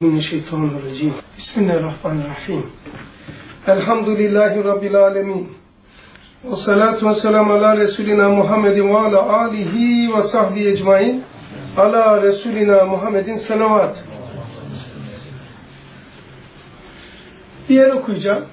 Mineşşeytanirracim. Bismillahirrahmanirrahim. Elhamdülillahi Rabbil alemin. Ve salatu ve selamu ala Resulina Muhammedin ve ala alihi ve sahbihi ecmain. Ala Resulina Muhammedin selavat. Bir yer okuyacağım.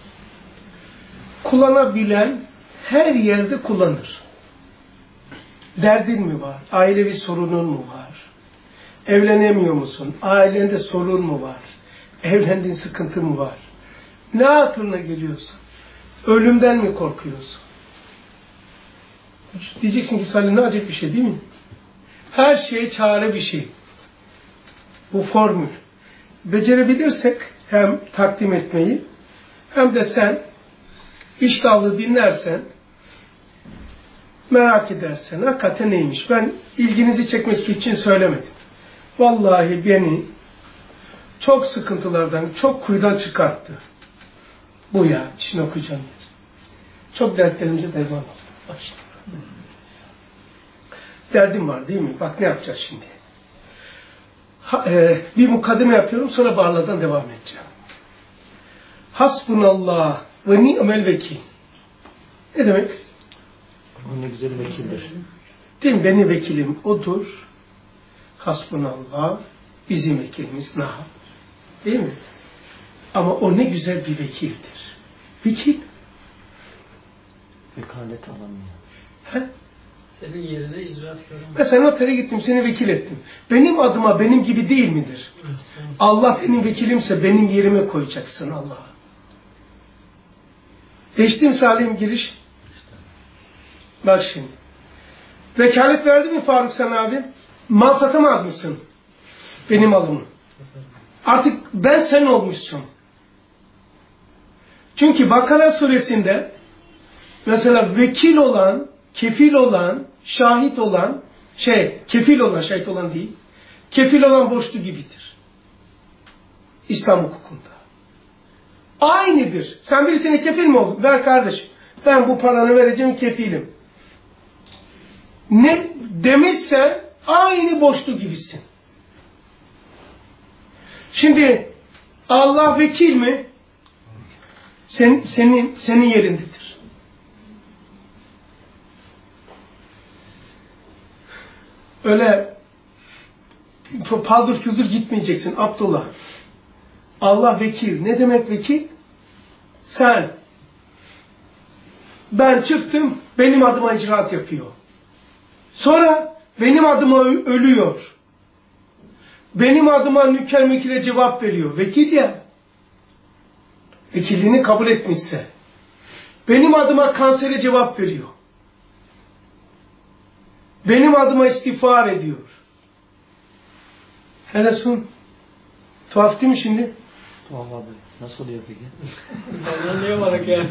Kullanabilen her yerde kullanır. Derdin mi var? Ailevi sorunun mu var? Evlenemiyor musun? Ailende sorun mu var? Evlendiğin sıkıntı mı var? Ne hatırına geliyorsun? Ölümden mi korkuyorsun? Diyeceksin ki Salih ne acayip bir şey değil mi? Her şeye çare bir şey. Bu formül. Becerebilirsek hem takdim etmeyi hem de sen iştahlı dinlersen merak edersen hakikaten neymiş? Ben ilginizi çekmek için söylemedim. Vallahi beni çok sıkıntılardan, çok kuyudan çıkarttı. Bu ya, şimdi okuyacağım. Çok dertlerimize devam oldu. Başlayalım. Derdim var değil mi? Bak ne yapacağız şimdi? Bir mukaddime yapıyorum, sonra bağladan devam edeceğim. Hasbunallah ve ni'mel vekil. Ne demek? O ne güzel vekildir. Değil mi? Benim vekilim odur. Hasbunallah, bizim vekilimiz Nahab. Değil mi? Ama o ne güzel bir vekildir. Vekil. Vekalet alamıyor. He? Senin yerine icraat görünmez. Mesela notere gittim, seni vekil ettim. Benim adıma benim gibi değil midir? Allah benim vekilimse benim yerime koyacaksın Allah'a. Geçtim Salih'im giriş. Bak şimdi. Vekalet verdi mi Faruk sen abi? Mal satamaz mısın? Benim malımı. Artık ben sen olmuşsun. Çünkü Bakara suresinde mesela vekil olan, kefil olan, şahit olan, kefil olan, şahit olan değil, kefil olan borçlu gibidir. İslam hukukunda. Aynıdır. Sen birisine kefil mi oldun? Ver kardeşim. Ben bu paranı vereceğim, kefilim. Ne demişse aynı borçlu gibisin. Şimdi Allah vekil mi? Senin yerindedir. Öyle paldır küldür gitmeyeceksin Abdullah. Allah vekil. Ne demek vekil? Sen. Ben çıktım, benim adıma icraat yapıyor. Sonra benim adıma ölüyor. Benim adıma nüker mükire cevap veriyor. Vekil ya. Vekilliğini kabul etmişse. Benim adıma kansere cevap veriyor. Benim adıma istiğfar ediyor. Hele sun. Tuhaf değil mi şimdi? Tuhaf abi. Nasıl oluyor peki? Anlayamadık ya.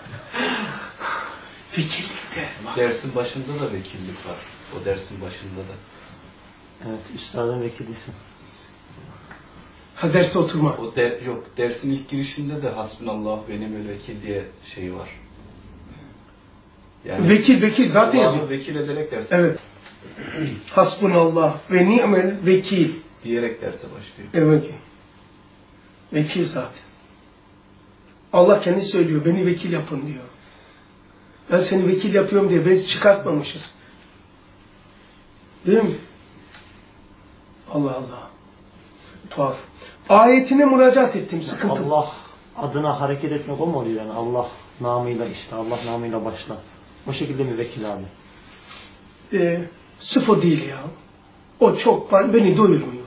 Vekillikte. Dersin başında da vekillik var. O dersin başında da. Evet, üstadın vekilisin. Ha derste oturma. Yok, dersin ilk girişinde de hasbunallah ve ni'mel vekil diye şey var. Yani Vekil zaten yazıyor. Allah'ı vekil ederek derse. Evet. Hasbunallah ve ni'mel vekil. Diyerek derse başlıyor. Evet. Vekil zaten. Allah kendi söylüyor. Beni vekil yapın diyor. Ben seni vekil yapıyorum diye biz çıkartmamışız. Değil mi? Allah Allah. Tuhaf. Ayetine müracaat ettim. Sıkıntı. Allah adına hareket etmek o mu oluyor yani? Allah namıyla işte. Allah namıyla başla. O şekilde mi vekil abi? Sırf o değil ya. O çok beni doyurmuyor.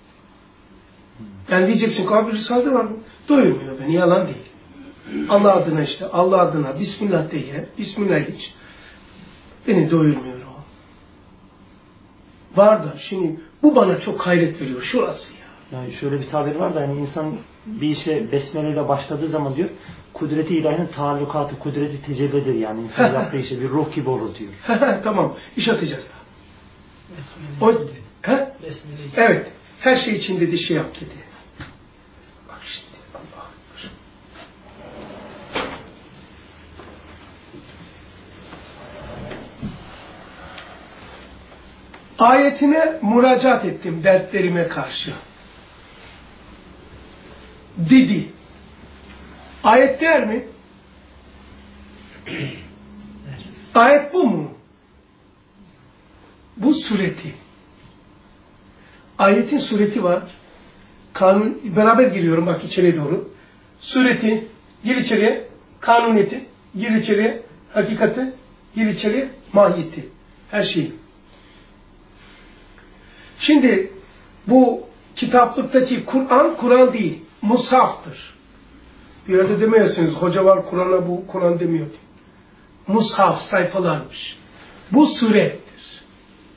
Yani diyeceksin ki abi Risale'de var mı? Doyurmuyor beni. Yalan değil. Allah adına işte. Allah adına. Bismillah de ye. Bismillah iç. Beni doyurmuyor o. Var da şimdi bu bana çok hayret veriyor. Şurası ya. Yani şöyle bir tabir var da yani insan bir işe besmele ile başladığı zaman diyor kudreti ilahinin talukatı, kudreti tecellidir yani. İnsan yaptığı işe bir ruh gibi olur diyor. Tamam. İş atacağız da. Besmele. Besmele. Evet. Her şey için dedi şey yap dedi. Bak şimdi. Allah. Ayetine müracaat ettim dertlerime karşı. dedi. Ayet der mi? Ayet bu mu? Bu sureti. Ayetin sureti var. Kanun, beraber giriyorum bak içeriye doğru. Sureti, gir içeriye. Kanuniyeti, gir içeriye. Hakikati, gir içeriye. Mahiyeti. Her şey. Şimdi bu kitaplıktaki Kur'an, Kur'an değil. Mushaftır. Bir yerde demiyorsunuz. Hoca var Kur'an'a, bu Kur'an demiyor. Mushaf sayfalarmış. Bu surettir.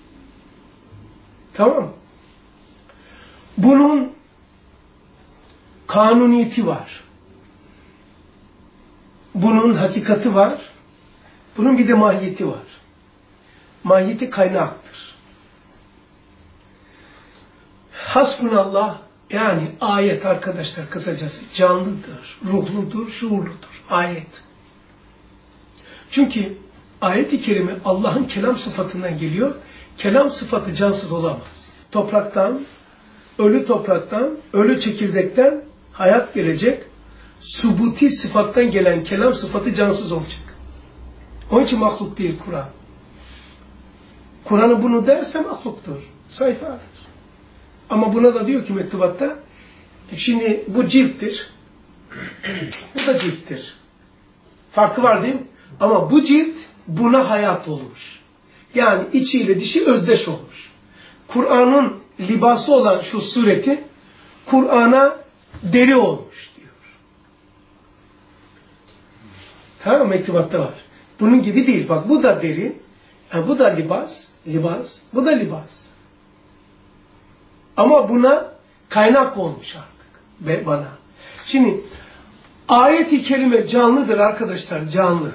Tamam mı? Bunun kanuniyeti var. Bunun hakikati var. Bunun bir de mahiyeti var. Mahiyeti kaynaktır. Hasbunallah yani ayet arkadaşlar kısacası canlıdır, ruhludur, şuurludur. Ayet. Çünkü ayet-i kerime Allah'ın kelam sıfatından geliyor. Kelam sıfatı cansız olamaz. Topraktan, ölü çekirdekten hayat gelecek. Subuti sıfattan gelen kelam sıfatı cansız olacak. Onun için mahluk değil Kur'an. Kur'an'ı bunu derse mahluktur. Sayfa. Ama buna da diyor ki mektubatta, şimdi bu cilttir. Bu da cilttir. Farkı var değil mi? Ama bu cilt buna hayat olmuş. Yani içiyle dişi özdeş olmuş. Kur'an'ın libası olan şu sureti Kur'an'a deri olmuş diyor. Tamam, mektubatta var. Bunun gibi değil. Bak bu da deri, bu da libas, bu da libas. Ama buna kaynak olmuş artık ve bana. Şimdi ayet-i kerime canlıdır arkadaşlar, canlı.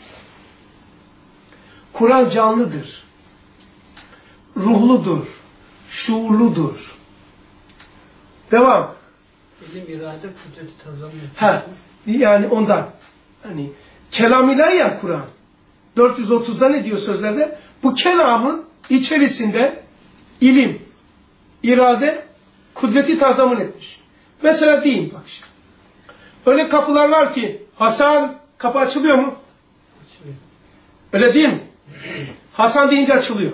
Kur'an canlıdır. Ruhludur. Şuurludur. Devam. İlim, irade, kudreti tazamıyor. Yani ondan. Hani kelam-ilahi ya Kur'an. 430'da ne diyor sözlerde? Bu kelamın içerisinde ilim, irade, kudreti tazamun etmiş. Mesela diyeyim bak şimdi. Öyle kapılar var ki Hasan, kapı açılıyor mu? Açılıyor. Öyle değil mi? Hasan deyince açılıyor.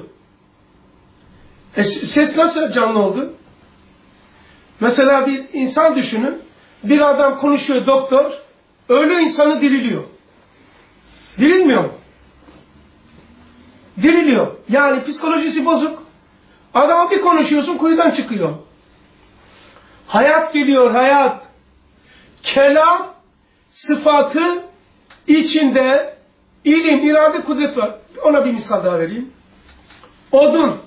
Ses nasıl canlı oldu? Mesela bir insan düşünün. Bir adam konuşuyor, doktor. Ölü insanı diriliyor. Dirilmiyor mu? Diriliyor. Yani psikolojisi bozuk. Adama bir konuşuyorsun, kuyudan çıkıyor. Hayat geliyor, hayat. Kelam sıfatı içinde ilim, irade, kudret var. Ona bir misal daha vereyim. Odun.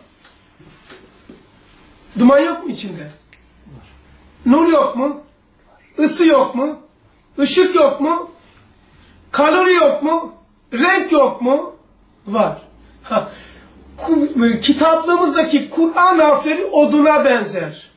Duman yok mu içinde? Nur yok mu? Isı yok mu? Işık yok mu? Kalori yok mu? Renk yok mu? Var. Kitaplığımızdaki Kur'an harfleri oduna benzer.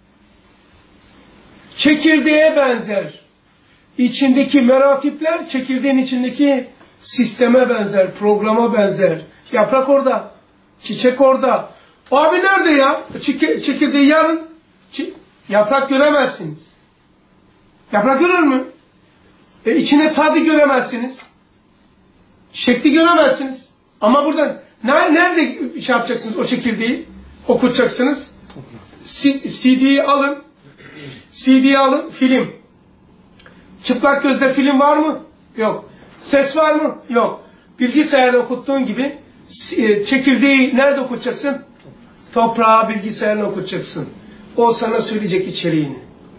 Çekirdeğe benzer. İçindeki meratipler çekirdeğin içindeki sisteme benzer, programa benzer. Yaprak orada, çiçek orada. Abi nerede ya? Çekirdeği yarın. Yaprak göremezsiniz. Yaprak görür mü? İçine tadı göremezsiniz. Şekli göremezsiniz. Ama buradan nerede şey yapacaksınız o çekirdeği? Okutacaksınız. CD'yi alın. CD'yi alın. Film. Çıplak gözle film var mı? Yok. Ses var mı? Yok. Bilgisayarda okuttuğun gibi çekirdeği nerede okutacaksın? Toprağa, bilgisayarla okutacaksın. O sana söyleyecek içeriğini.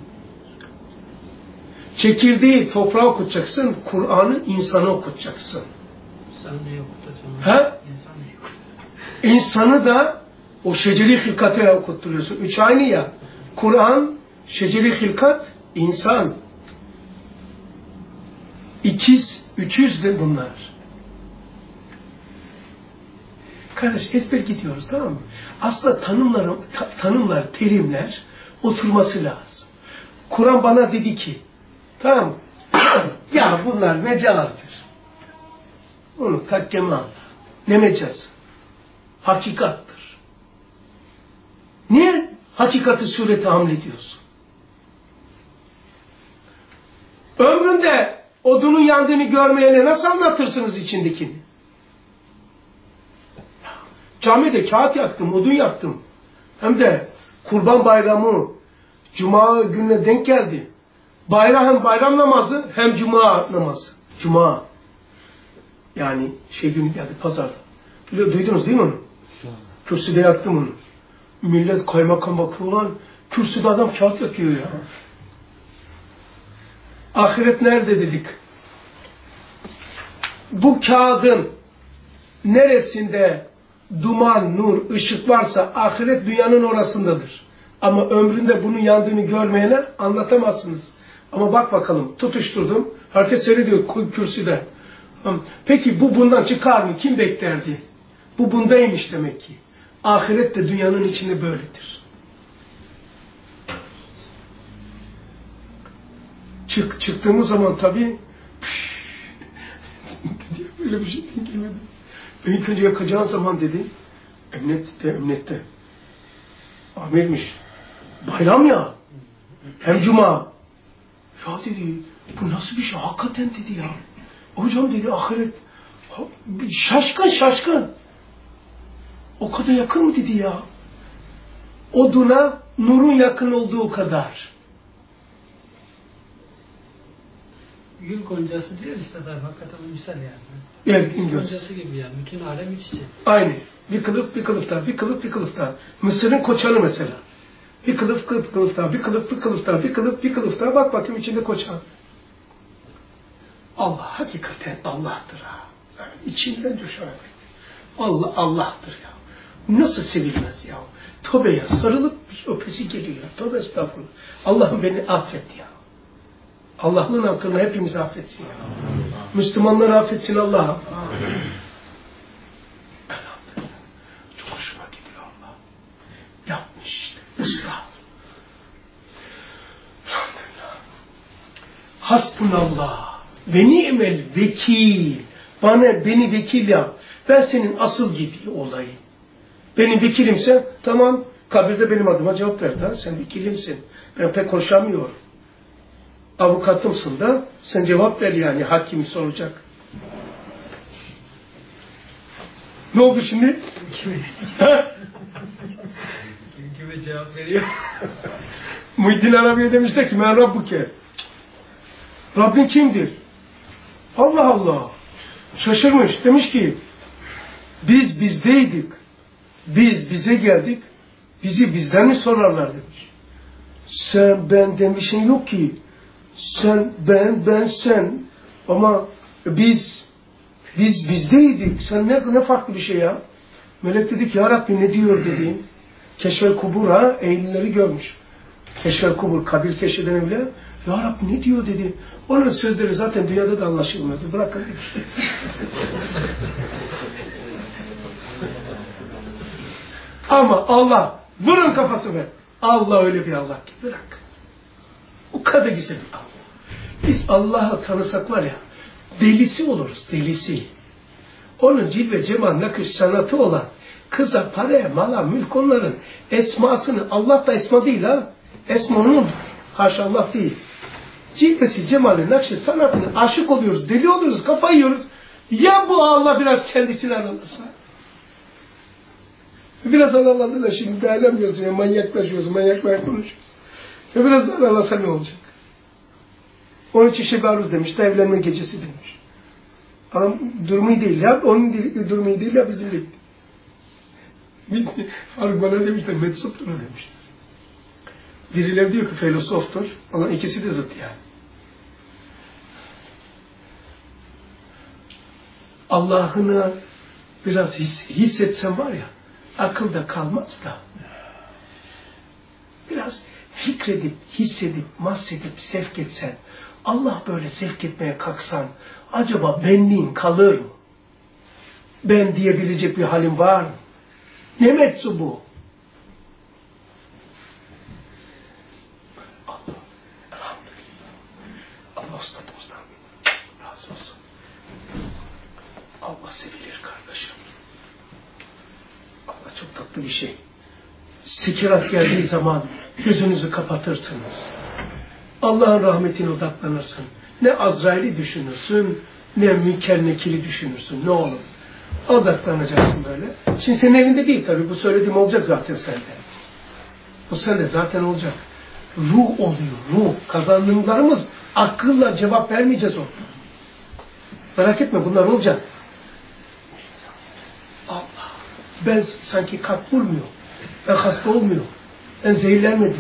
Çekirdeği toprağa okutacaksın. Kur'an'ı insana okutacaksın. İnsanı da o şeceri hilkate okutturuyorsun. Üç aynı ya. Kur'an, şeceri hilkat, insan. İkiz, üçüz de bunlar. Kardeş ezber gidiyoruz, tamam mı? Aslında tanımlar, terimler oturması lazım. Kur'an bana dedi ki, tamam mı? Ya bunlar mecazdır. Onu takkeme al. Ne mecaz? Hakikattır. Niye hakikati surete hamlediyorsun? önünde odunun yandığını görmeyene nasıl anlatırsınız içindekini? Camide kağıt yaktım, odun yaktım. Hem de Kurban Bayramı, Cuma gününe denk geldi. Hem bayram namazı hem Cuma namazı. Cuma. Yani günü geldi, pazar. Duydunuz değil mi onu? Kürsüde yaktım onu. Millet kaymakam bakıyor lan. Kürsüde adam kağıt yakıyor ya. Ahiret nerede dedik? Bu kağıdın neresinde duman, nur, ışık varsa ahiret dünyanın orasındadır. Ama ömründe bunun yandığını görmeyene anlatamazsınız. Ama bak bakalım, tutuşturdum. Herkes seyrediyor kürsüde. Peki bu bundan çıkar mı? Kim beklerdi? Bu bundaymış demek ki. Ahiret de dünyanın içinde böyledir. Çıktığımız zaman tabii böyle bir şey gelmedi. İlk önce yakacağın zaman dedi, emniyette. Amirmiş. Bayram ya. Hem Cuma. Ya dedi, bu nasıl bir şey? Hakikaten dedi ya. Hocam dedi, ahiret. Şaşkın. O kadar yakın mı dedi ya. Oduna nurun yakın olduğu kadar. Gül goncası diyor işte tabii hakikaten misal yani. Evet, Gül goncası gibi yani. Bütün alem iç içe. Aynı. Bir kılıf daha, bir kılıf daha. Mısır'ın koçanı mesela. Bir kılıf daha, bir kılıf daha. Bak bakayım içinde koçan. Allah hakikaten Allah'tır ha. Yani içinden düşer. Allah Allah'tır ya. Nasıl sevilmez ya. Tövbe ya. Sarılıp öpesi geliyor ya. Tövbe estağfurullah. Allah'ım beni affet ya. Allah'ın hakkını hepimizi affetsin ya. Müslümanları affetsin Allah'ım. Elhamdülillah. Çok hoşuma gidiyor Allah. Yapmış işte. Usta. Elhamdülillah. Hasbunallah. Ve ni'mel vekil. Beni vekil yap. Ben senin asıl gibi olayım. Benim vekilimse tamam, kabirde benim adıma cevap ver da sen vekilimsin. Ben pek konuşamıyorum. Avukatımsın da sen cevap ver yani, hakim soracak. Ne oldu şimdi? Kime cevap veriyor? Muhyiddin Arabi'ye demişler ki men Rabbuke. Rabbin kimdir? Allah Allah. Şaşırmış. Demiş ki biz bizdeydik. Biz bize geldik. Bizi bizden mi sorarlar demiş. Sen ben demişin yok ki. Sen ben sen. Ama biz bizdeydik. Sen ne farklı bir şey ya. Melek dedi ki ya Rabbi ne diyor dedi. Keşfel kubur ha. Eğilileri görmüş. Keşfel kubur. Kabir keşfeden bile. Ya Rabbi ne diyor dedi. Onun sözleri zaten dünyada da anlaşılmıyordu. Bırakın demiş. Ama Allah vurun kafası ver. Allah öyle bir Allah ki bırak. O kadar güzel bir Allah. Biz Allah'ı tanısak var ya delisi oluruz, delisi. Onun cilve cemal nakış sanatı olan kıza, paraya, mala, mülk onların esmasını, Allah da esma değil ha. Esma onun. Haşa Allah değil. Cilvesi, cemali, nakşı sanatını aşık oluyoruz, deli oluyoruz, kafayı yiyoruz. Ya bu Allah biraz kendisini anlatırsa? Biraz anlatırlar şimdi dayanamıyorsun ya, manyaklaşıyorsun, manyaklar konuşuyorsun. Biraz daha anlatsa ne olacak? Onun için Şebaruz demiş, de evlenme gecesi demiş. Ama durumu değil ya, onun durumu değil ya, bizim değil. Faruk bana demişler, meczuptur demiş. Birileri diyor ki filozoftur, ama ikisi de zıt yani. Allah'ını biraz hissetsen var ya, akılda kalmaz da. Biraz fikredip, hissedip, mahsedip, sevk etsen, Allah böyle sevk etmeye kalksan, acaba benliğin kalır mı? Ben diyebilecek bir halim var mı? Ne metsubu? Allah, elhamdülillah. Allah ustadımızdan razı olsun. Allah sevilir kardeşim. Allah çok tatlı bir şey. Sekirat geldiği zaman gözünüzü kapatırsınız. Allah'ın rahmetine odaklanırsın. Ne Azrail'i düşünürsün, ne Münker Nekir'i düşünürsün. Ne olur. Odaklanacaksın böyle. Şimdi senin elinde değil tabii. Bu söylediğim olacak zaten sende. Bu sende zaten olacak. Ruh oluyor. Ruh. Kazandığımlarımız akılla cevap vermeyeceğiz onu. Merak etme bunlar olacak. Allah. Ben sanki kalp vurmuyor. Ben hasta olmuyor. Ben zehirlenmedim.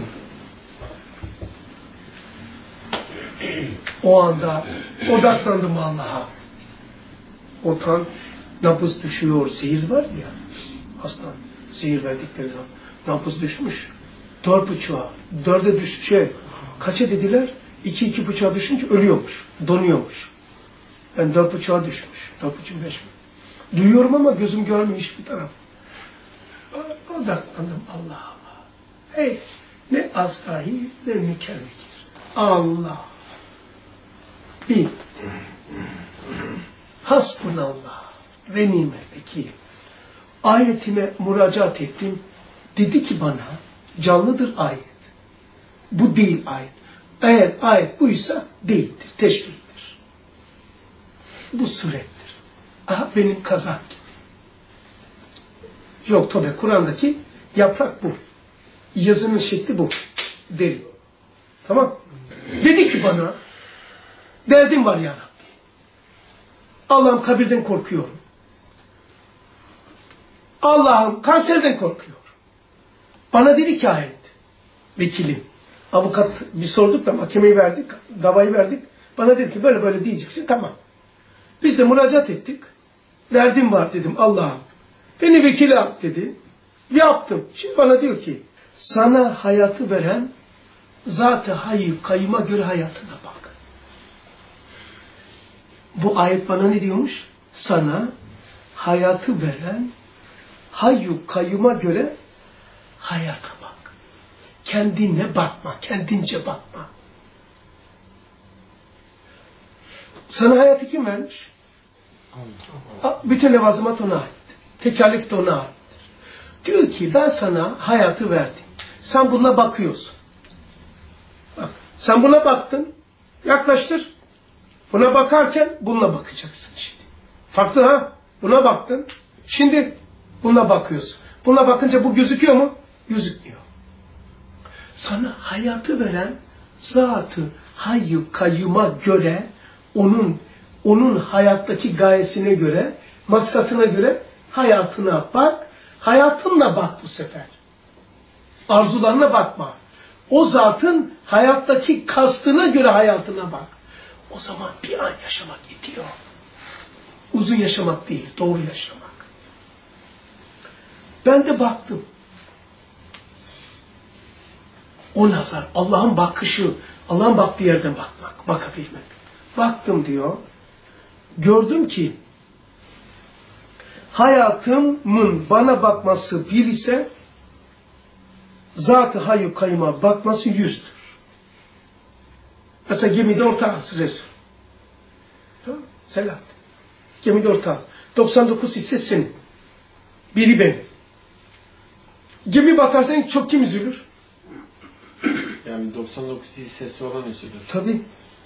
O anda odaklandım Allah'a. O tam nabız düşüyor. Zehir var ya. Hastan. Zehir verdikleri zaman. Nabız düşmüş. 4,5'a. 4'e düştü. Kaça dediler? 2,5'a düşünce ölüyormuş. Donuyormuş. Ben 4,5'a düşmüş. 4,5-5. Duyuyorum ama gözüm görmüyor hiçbir taraf. Odaklandım Allah'a. Hey, ne Azrail ne Münker Nekir. Allah. Bir. Hasbunallah ve nimel vekil. Ayetime müracaat ettim. Dedi ki bana, canlıdır ayet. Bu değil ayet. Eğer ayet buysa değildir, teşbihtir. Bu surettir. Aha benim kazak gibi. Yok tabi Kur'an'daki yaprak bu. Yazının şekli bu. Deri. Tamam. Dedi ki bana, derdim var ya Rabbi. Allah'ım kabirden korkuyorum. Allah'ım kanserden korkuyorum. Bana dedi ki ayet, vekilim, avukat bir sorduk da mahkemeyi verdik, davayı verdik. Bana dedi ki böyle böyle diyeceksin, tamam. Biz de müracaat ettik. Derdim var dedim Allah'ım. Beni vekil yap dedi. Yaptım. Şimdi bana diyor ki, sana hayatı veren zat-ı hayy kayyuma göre hayatına bak. Bu ayet bana ne diyormuş? Sana hayatı veren hayyu kayyuma göre hayata bak. Kendine bakma, kendince bakma. Sana hayatı kim vermiş? Bütün levazımat ona ait. Tekerlek de ona aittir. Diyor ki ben sana hayatı verdim. Sen buna bakıyorsun. Bak, sen buna baktın. Yaklaştır. Buna bakarken bununla bakacaksın şimdi. Farklı ha? Buna baktın. Şimdi buna bakıyorsun. Buna bakınca bu gözüküyor mu? Gözükmüyor. Sana hayatı veren zat-ı hayy kayyuma göre onun hayattaki gayesine göre, maksatına göre hayatına bak. Hayatınla bak bu sefer. Arzularına bakma. O zatın hayattaki kastına göre hayatına bak. O zaman bir an yaşamak yetiyor. Uzun yaşamak değil, doğru yaşamak. Ben de baktım. O nazar, Allah'ın bakışı, Allah'ın baktığı yerden bakmak, bakabilmek. Baktım diyor. Gördüm ki hayatımın bana bakması bir ise zat-ı hayy kayyuma bakması 100'dür. Mesela gemide ortağız Resul. Tamam, Selahattin. Gemide ortağız. 99 ise senin. Biri benim. Gemi batarsa en çok kim üzülür? Yani 99 hissesi olan üzülür. Tabii.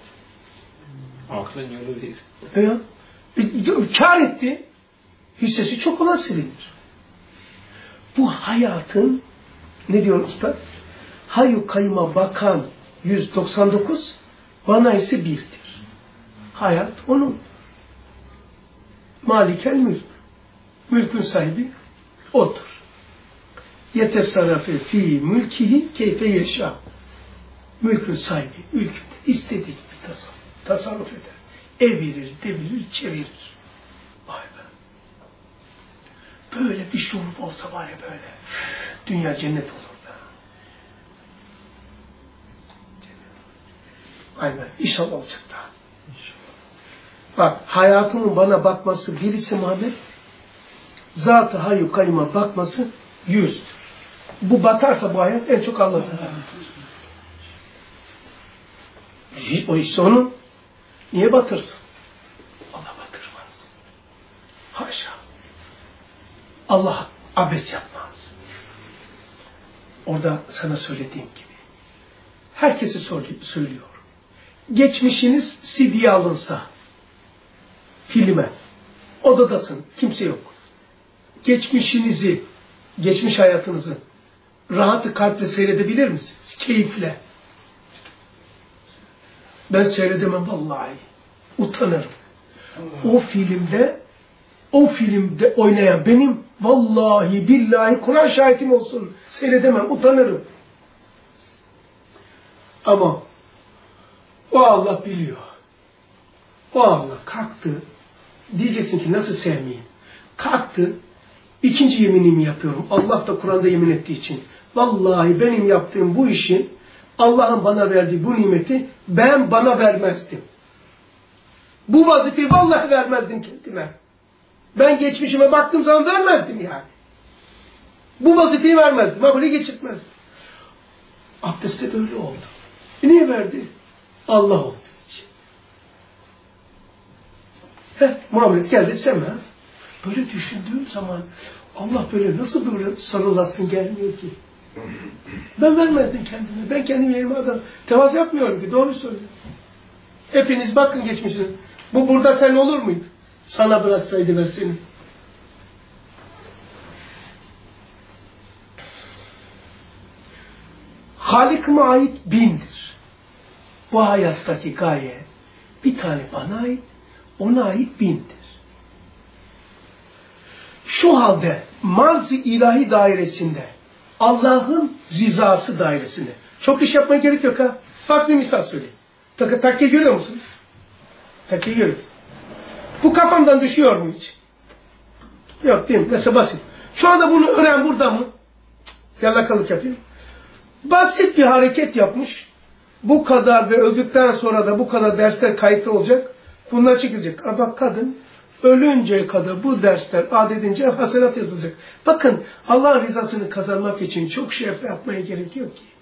Aklın yolu değil. Ya, kâr etti. Hissesi çok olan silinir. Bu hayatın, ne diyor usta? Hayy kayyuma bakan 199, bana ise 1'dir. Hayat onun. Malikel mülk. Mülkün sahibi odur. Yetesarrafe fi mülkihi keyfe yaşa. Mülkün sahibi, mülkünde istediği gibi tasarruf eder. Evirir, devirir, çevirir. Vay be. Böyle bir şurup olsa var ya böyle. Dünya cennet olur da. Vay be. İnşallah olacak da. Bak, hayatımın bana bakması birisi Muhammed, zat-ı hayy kayyuma bakması 100'dür. Bu batarsa bu hayat en çok Allah'ın. O işte onu niye batırsın? Allah batırmaz. Haşa. Allah abes yapmaz. Orada sana söylediğim gibi. Herkese söylüyor. geçmişiniz CD'ye alınsa, filme, odadasın, kimse yok. Geçmişinizi, geçmiş hayatınızı rahatı kalple seyredebilir misiniz? Keyifle. Ben seyredemem vallahi. Utanırım. O filmde oynayan benim vallahi billahi Kur'an şahitim olsun. Seyredemem, utanırım. Ama o Allah biliyor. O Allah kalktı. Diyeceksin ki nasıl sevmeyeyim? Kalktı. İkinci yeminimi yapıyorum. Allah da Kur'an'da yemin ettiği için. Vallahi benim yaptığım bu işin Allah'ın bana verdiği bu nimeti ben bana vermezdim. Bu vazifeyi vallahi vermezdim kendime. Ben geçmişime baktığım zaman vermezdim yani. Bu vazifeyi vermezdim. Ha böyle geçirtmezdim. Abdestte de öyle oldu. Niye verdi? Allah olduğu için. Muhammed geldi sevme. Böyle düşündüğüm zaman Allah böyle nasıl böyle sarılasın gelmiyor ki. Ben vermezdim kendime. Ben kendim yerime adam tevazu yapmıyorum ki. Doğru söylüyorum. Hepiniz bakın geçmişine. Bu burada sen olur muydu? Sana bıraksaydı ver seni. Halik'ime ait bindir. Bu hayattaki gaye bir tane bana ait, ona ait bindir. Şu halde marz-ı ilahi dairesinde, Allah'ın rızası dairesinde. Çok iş yapmaya gerek yok ha. Farklı misal söyleyeyim. Takke görüyor musunuz? Takkeyi görüyoruz. Bu kafamdan düşüyor mu hiç? Yok değil mi? Mesela basit. Şu anda bunu öğren burada mı? Yalakalık yapayım. Basit bir hareket yapmış. Bu kadar ve öldükten sonra da bu kadar dersler kayıtlı olacak. Bunlar çıkacak. Bak kadın ölünceye kadar bu dersler adedince hasenat yazılacak. Bakın Allah'ın rızasını kazanmak için çok şey yapmaya gerek yok ki.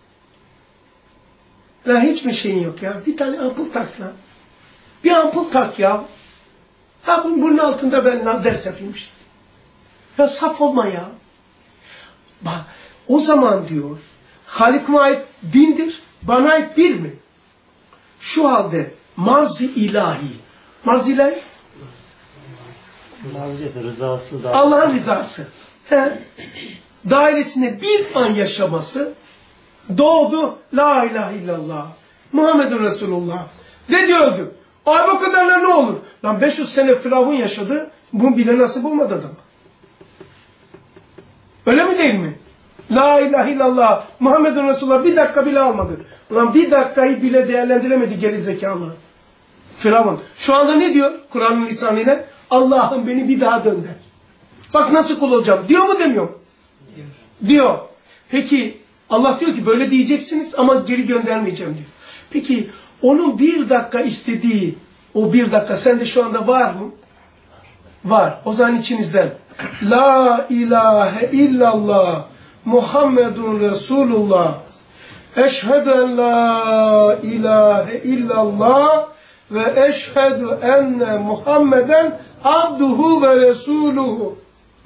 La hiçbir şeyin yok ya. Bir tane ampul tak lan. Bir ampul tak ya. Ha bunun altında ben ders yapayım işte. Ya saf olma ya. Bak o zaman diyor Halik'ime ait bindir, bana ait bir mi? Şu halde marz-ı ilahi. Marz-ı ilahi? Maziyeti, rızası da. Allah'ın rızası. Dairesine bir an yaşaması doğdu. La ilahe illallah. Muhammedun Resulullah. Dedi öldü. Ay bu kadarla ne olur? Lan 500 sene Firavun yaşadı. Bu bile nasip olmadı adama. Öyle mi değil mi? La ilahe illallah. Muhammedun Resulullah bir dakika bile almadı. Ulan bir dakikayı bile değerlendiremedi gerizekalı. Firavun. Şu anda ne diyor Kur'an'ın lisanıyla? Allah'ım beni bir daha dönder. Bak nasıl kul olacağım. Diyor mu demiyor mu? Diyor. Peki Allah diyor ki böyle diyeceksiniz ama geri göndermeyeceğim diyor. Peki onun bir dakika istediği o bir dakika sende şu anda var mı? Var. O zaman içinizden La ilahe illallah Muhammedun Resulullah Eşhedü en la ilahe illallah ve eşhedü enne Muhammeden abduhu ve resuluhu.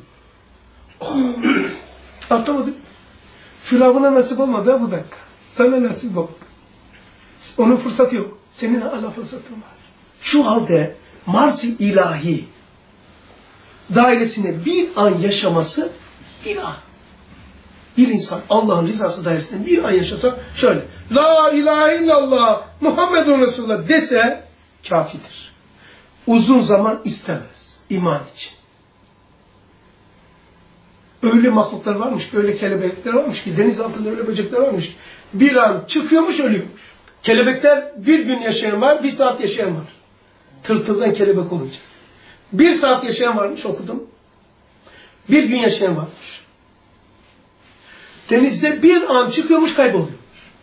Anlamadık. Firavun'a nasip olmadı bu dakika. Sana nasip oldu. Onun fırsatı yok. Senin hala fırsatın var. Şu halde marz-ı ilahi dairesine bir an yaşaması bir an. Bir insan Allah'ın rızası dairesinde bir an yaşasa şöyle La ilahe illallah Muhammedun Resulullah dese kafidir. Uzun zaman istemez. İman için. Öyle mahluklar varmış ki, öyle kelebekler varmış ki, deniz altında öyle böcekler varmış ki, bir an çıkıyormuş ölüyormuş. Kelebekler bir gün yaşayan var, bir saat yaşayan var. Tırtıldan kelebek olunca. Bir saat yaşayan varmış okudum. Bir gün yaşayan varmış. Denizde bir an çıkıyormuş kayboluyor.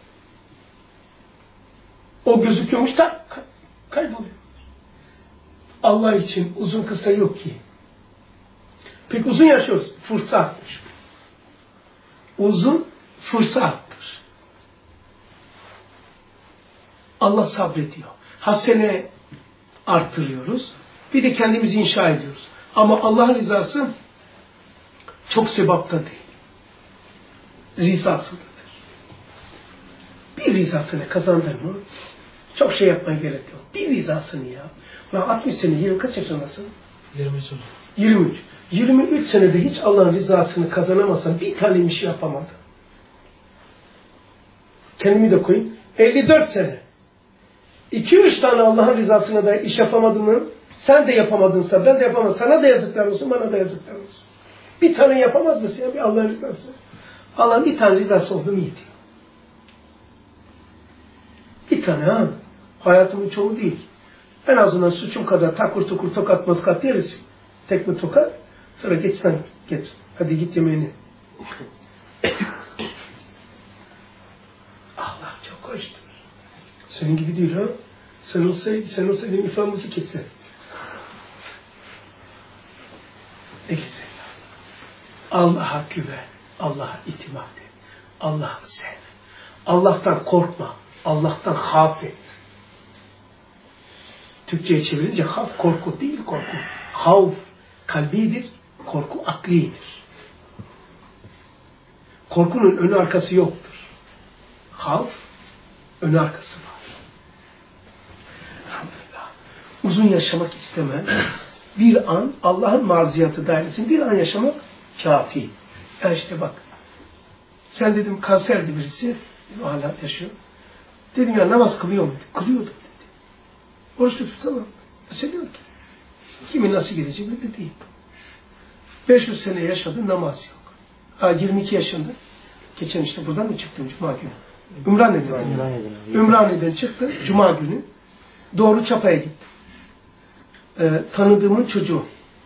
O gözüküyormuş da kayboluyor. Allah için uzun kısa yok ki. Pek uzun yaşıyoruz. Fırsattır. Uzun fırsattır. Allah sabrediyor. Hasene arttırıyoruz. Bir de kendimizi inşa ediyoruz. Ama Allah'ın rızası çok sebapta değil. Rızasındadır. Bir rızasını kazandın mı Çok şey yapmaya gerek yok. Bir rızasını ya. Lan 60 sene, 20 kaç yaşındasın? 23. 23 senede hiç Allah'ın rızasını kazanamazsan bir tane bir şey yapamadın. Kendimi de koyayım. 54 sene. 2-3 tane Allah'ın rızasına da iş yapamadın mı? Sen de yapamadınsa ben de yapamadım. Sana da yazıklar olsun, bana da yazıklar olsun. Bir tane yapamaz mısın ya bir Allah'ın rızası? Allah'ın bir tane rızası oldu mu iyiydi. Bir tane ha. Hayatımın çoğu değil. En azından suçum kadar takur tukur tokat motkat yeriz. Tekme tokat. Sonra geç sen geç. Hadi git yemeğini. Allah çok hoştur. Senin gibi değil ha. Sen olsaydın ifamızı kesse. Ne güzel. Allah'a güven. Allah'a itimat et. Allah'ı sev. Allah'tan korkma. Allah'tan haf et. Türkçe'ye çevirince haf korku değil korku. Havf kalbidir, korku aklidir. Korkunun önü arkası yoktur. Havf önü arkası var. Elhamdülillah. Uzun yaşamak istemem. Bir an Allah'ın marziyatı dairesinde bir an yaşamak kafi. Ya işte bak. Sen dedim kanserdi birisi. Hala yaşıyor. Dedim ya namaz kılıyor muydu? Kılıyordu dedi. Oruç tuttu tamam. Seviyor ki. Kimin nasıl gelecek belli değil. 500 sene yaşadı namaz yok. 22 yaşında. Geçen işte buradan mı çıktım Cuma günü? Ümraniye'den çıktı Cuma günü. Doğru Çapa'ya gittim. Tanıdığımın çocuğu.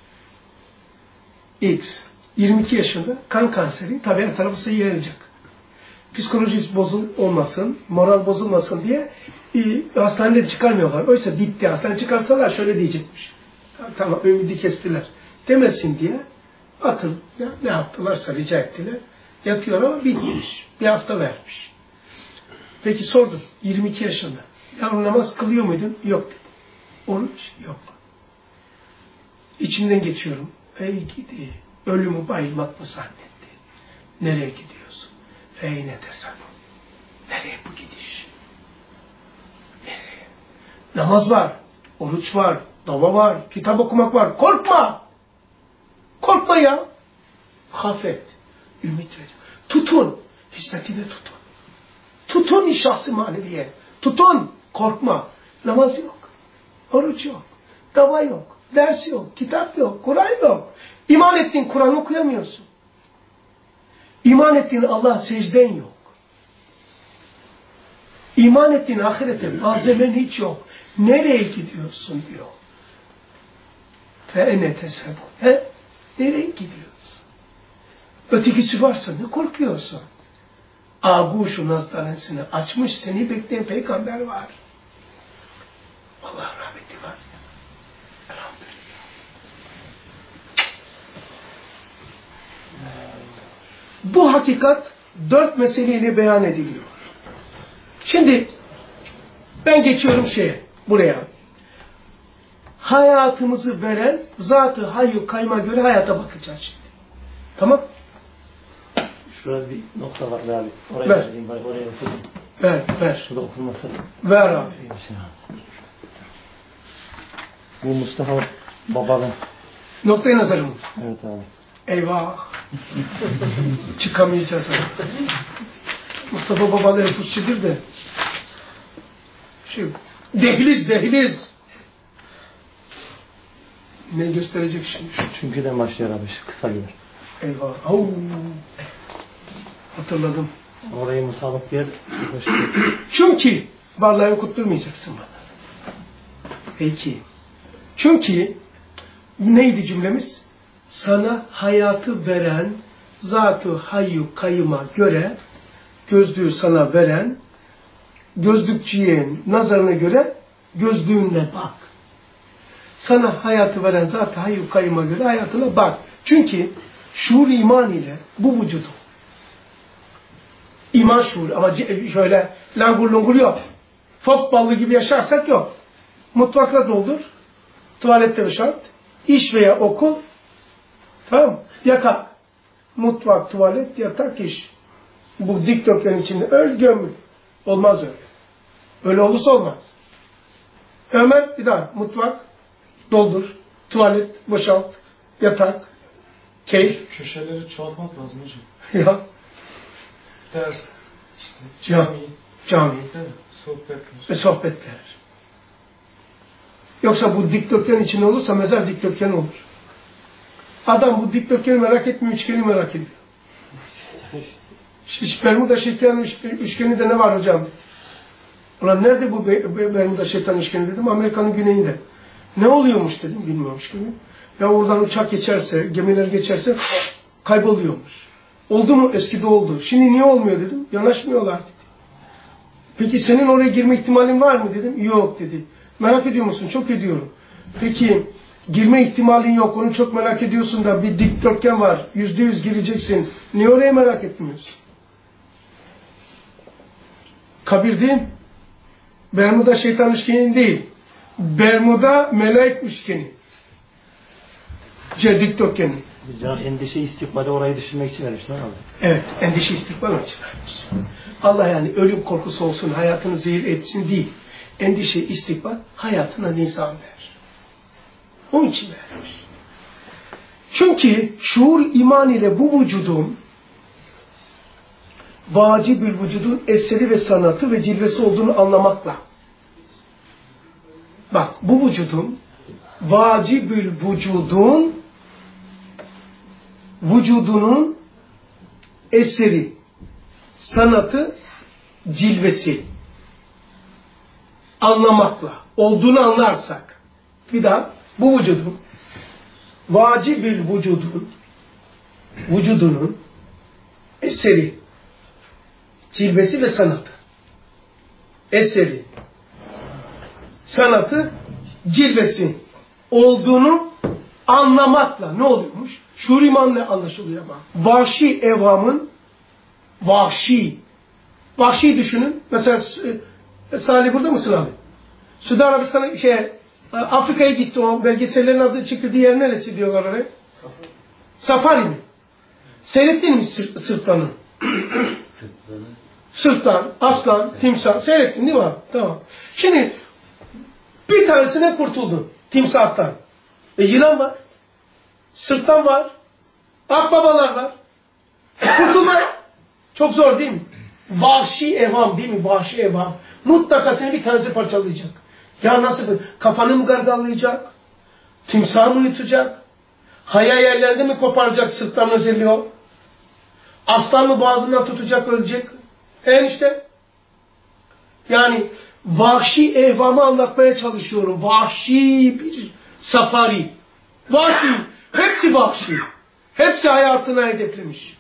X. 22 yaşında. Kan kanseri. Tabii her tarafı yayılacak. Psikolojisi olmasın, moral bozulmasın diye hastaneden çıkarmıyorlar. Oysa bitti. Hastaneden çıkartsalar şöyle diyecekmiş. Tamam ümidi kestiler. Demesin diye atın. Ya, ne yaptılarsa rica ettiler. Yatıyor ama bitmiş. Bir hafta vermiş. Peki sordum. 22 yaşında. Ya namaz kılıyor muydun? Yok dedi. Oruç? Yok. İçimden geçiyorum. Ey gidi. Ölümü bayılmak mı zannetti? Nereye gidiyorsun? Feyne tesadüf. Nereye bu gidiş? Nereye? Namaz var. Oruç var. Dava var. Kitap okumak var. Korkma. Korkma ya. Hafet. Ümit ver. Tutun. Hizmetine tutun. Tutun şahsı maneviye. Tutun. Korkma. Namaz yok. Oruç yok. Dava yok. Ders yok. Kitap yok. Kur'an yok. İman ettiğin Kur'an okuyamıyorsun. İman ettiğin Allah'a secden yok. İman ettiğin ahirete malzemen hiç yok. Nereye gidiyorsun diyor. Fe tesebu. Nereye gidiyorsun? Ötekisi varsa ne korkuyorsun? Ağuşun hastanesini açmış seni bekleyen peygamber var. Allah'ın rahmeti var. Elhamdülillah. Bu hakikat 4 meseleyle beyan ediliyor. Şimdi ben geçiyorum buraya. Hayatımızı veren Zat-ı Hayyu Kayyum'a göre hayata bakacağız şimdi. Tamam? Şurada bir nokta var abi. Oraya ver. Vereyim, oraya okuyayım. Ver. Şurada okunması. Ver abi. Bu Mustafa Babal'ın. Noktaya nazarım. Evet abi. Eyvah. Çıkamayacağız. Mustafa Babalı nüfusçudur de. Dehliz. Ne gösterecek şimdi? Çünkü de başlıyor abi. Kısa gelir. Eyvah. Hatırladım. Orayı mutabık bir yer. Çünkü vallahi okutturmayacaksın bana. Peki. Çünkü neydi cümlemiz? Sana hayatı veren Zat-ı Hayyu Kayyum'a göre gözlüğü sana veren gözlükçüye nazarına göre gözlüğünle bak. Sana hayatı veren Zat-ı Hayyu Kayyum'a göre hayatına bak. Çünkü şuur iman ile bu vücudu iman şuuru ama şöyle langur lungur yok. Fok ballı gibi yaşarsak yok. Mutfakla doldur. Tuvalette bir şart. İş veya okul. Tamam. Yatak. Mutfak, tuvalet, yatak, iş. Bu dikdörtgen içinde gömül. Olmaz öyle. Öyle olursa olmaz. Hemen bir daha mutfak, doldur, tuvalet, boşalt, yatak, keyif. Köşeleri çoğaltmak lazım hocam. Ya, Ders, işte cami değil mi? Sohbetler. ve sohbetler. Yoksa bu dikdörtgen içinde olursa mezar dikdörtgen olur. Adam bu dikdörtgeni merak etmiyor, üçgeni merak ediyor. Bermuda şeytan üçgeni de ne var hocam? Ulan nerede bu Bermuda şeytan üçgeni dedim. Amerika'nın güneyinde. Ne oluyormuş dedim, bilmiyormuş gibi. Ya oradan uçak geçerse, gemiler geçerse kayboluyormuş. Oldu mu? Eskide oldu. Şimdi niye olmuyor dedim. Yanaşmıyorlar dedi. Peki senin oraya girme ihtimalin var mı dedim. Yok dedi. Merak ediyor musun? Çok ediyorum. Peki girme ihtimalin yok. Onu çok merak ediyorsun da bir dikdörtgen var. %100 gireceksin. Niye oraya merak etmiyorsun? Kabir değil. Bermuda şeytan üçgeni değil. Bermuda melek üçgeni. Dikdörtgeni. Endişe istikbali orayı düşünmek için vermişler abi. Evet, endişe istikbal için vermiş. Allah yani ölüm korkusu olsun, hayatını zehir etsin değil. Endişe istikbal hayatına nizam ver. Onun için vermiş. Çünkü şuur iman ile bu vücudun vacibül vücudun eseri ve sanatı ve cilvesi olduğunu anlamakla. Bak bu vücudun vacibül vücudunun eseri, sanatı, cilvesi anlamakla olduğunu anlarsak, bir daha bu vücudun vacibül vücudunun eseri, cilvesi ve sanatı, eseri, sanatı, cilvesi olduğunu anlamakla ne oluyormuş? Şuur imanla anlaşılıyor ama. Vahşi evhamın, vahşi düşünün. Mesela Salih burada mısın abi? Suudi Arabistan'a Afrika'ya gitti, o belgesellerin adı çıktı, diğer neresi diyorlar oraya? Safari mi? Seyrettin mi sırtlanı? Sırtlan, aslan, timsah. Seyrettin değil mi abi? Tamam. Şimdi bir tanesine kurtuldun. Timsahtan. Yılan var. Sırtlan var. Akbabalar var. Kurtulma çok zor değil mi? Vahşi evham değil mi? Vahşi evham. Mutlaka seni bir tanesi parçalayacak. Ya nasıl? Kafanı mı gargalayacak? Timsah mı yutacak? Haya yerlerinde mi koparacak sırtlan özelliği o? Aslan mı boğazından tutacak, ölecek? İşte. Yani vahşi evhamı anlatmaya çalışıyorum. Vahşi bir safari. Vahşi. Hepsi vahşi. Hepsi hayatına hedeflemiş.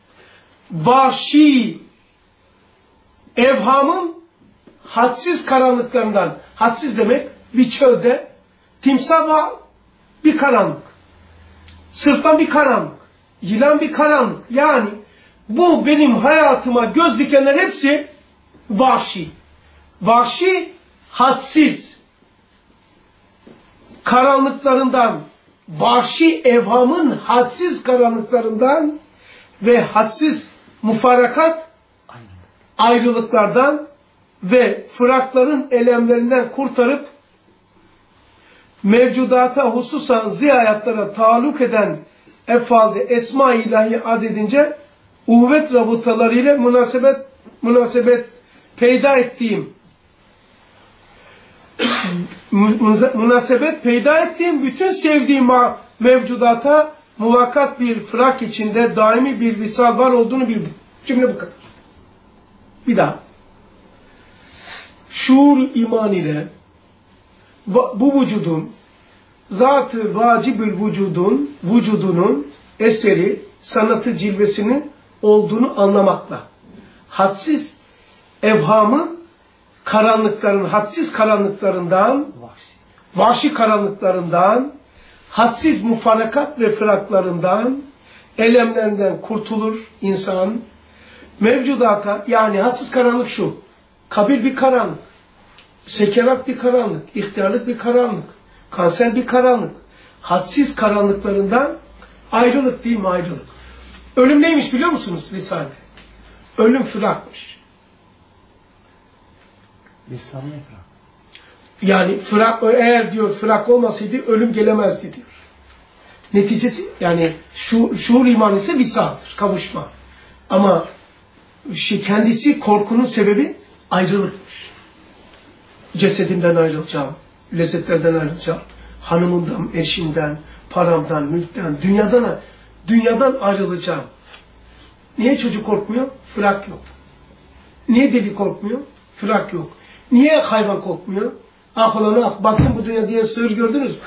Vahşi evhamın hadsiz karanlıklarından, hadsiz demek bir çölde timsah var, bir karanlık. Sırttan bir karanlık. Yılan bir karanlık. Yani bu benim hayatıma göz dikenler hepsi vahşi. Vahşi, hadsiz karanlıklarından, vahşi evhamın hadsiz karanlıklarından ve hadsiz mufarakat ayrılıklardan ve fırakların elemlerinden kurtarıp mevcudata hususan ziyayatlara taalluk eden efalde esma-i ilahi adedince uhvet rabıtalarıyla münasebet peyda ettiğim bütün sevdiğim mevcudata muvakat bir fırak içinde daimi bir visal var olduğunu bildim. Cümle bu kadar. Bir daha. Şuur iman ile bu vücudun zat-ı vacibül vücudunun eseri, sanatı, cilvesinin olduğunu anlamakla hadsiz evhamın karanlıkların, hadsiz karanlıklarından, vahşi karanlıklarından, hadsiz mufarakat ve fıraklarından, elemlerinden kurtulur insan. Mevcudata, yani hadsiz karanlık şu, kabir bir karanlık, sekerat bir karanlık, ihtiyarlık bir karanlık, kanser bir karanlık, hadsiz karanlıklarından ayrılık değil mi, ayrılık? Ölüm neymiş biliyor musunuz Risale? Ölüm fırakmış. Yani eğer diyor fırak olmasaydı ölüm gelemezdi diyor. Neticesi yani şuur iman ise visaldır, kavuşma. Ama kendisi korkunun sebebi ayrılıkmış. Cesedimden ayrılacağım, lezzetlerden ayrılacağım, hanımından, eşimden, paramdan, mülkten, dünyadan ayrılacağım. Niye çocuk korkmuyor? Fırak yok. Niye deli korkmuyor? Fırak yok. Niye hayvan korkmuyor? Ah olana ah, baktın bu dünya diye sığır gördünüz mü?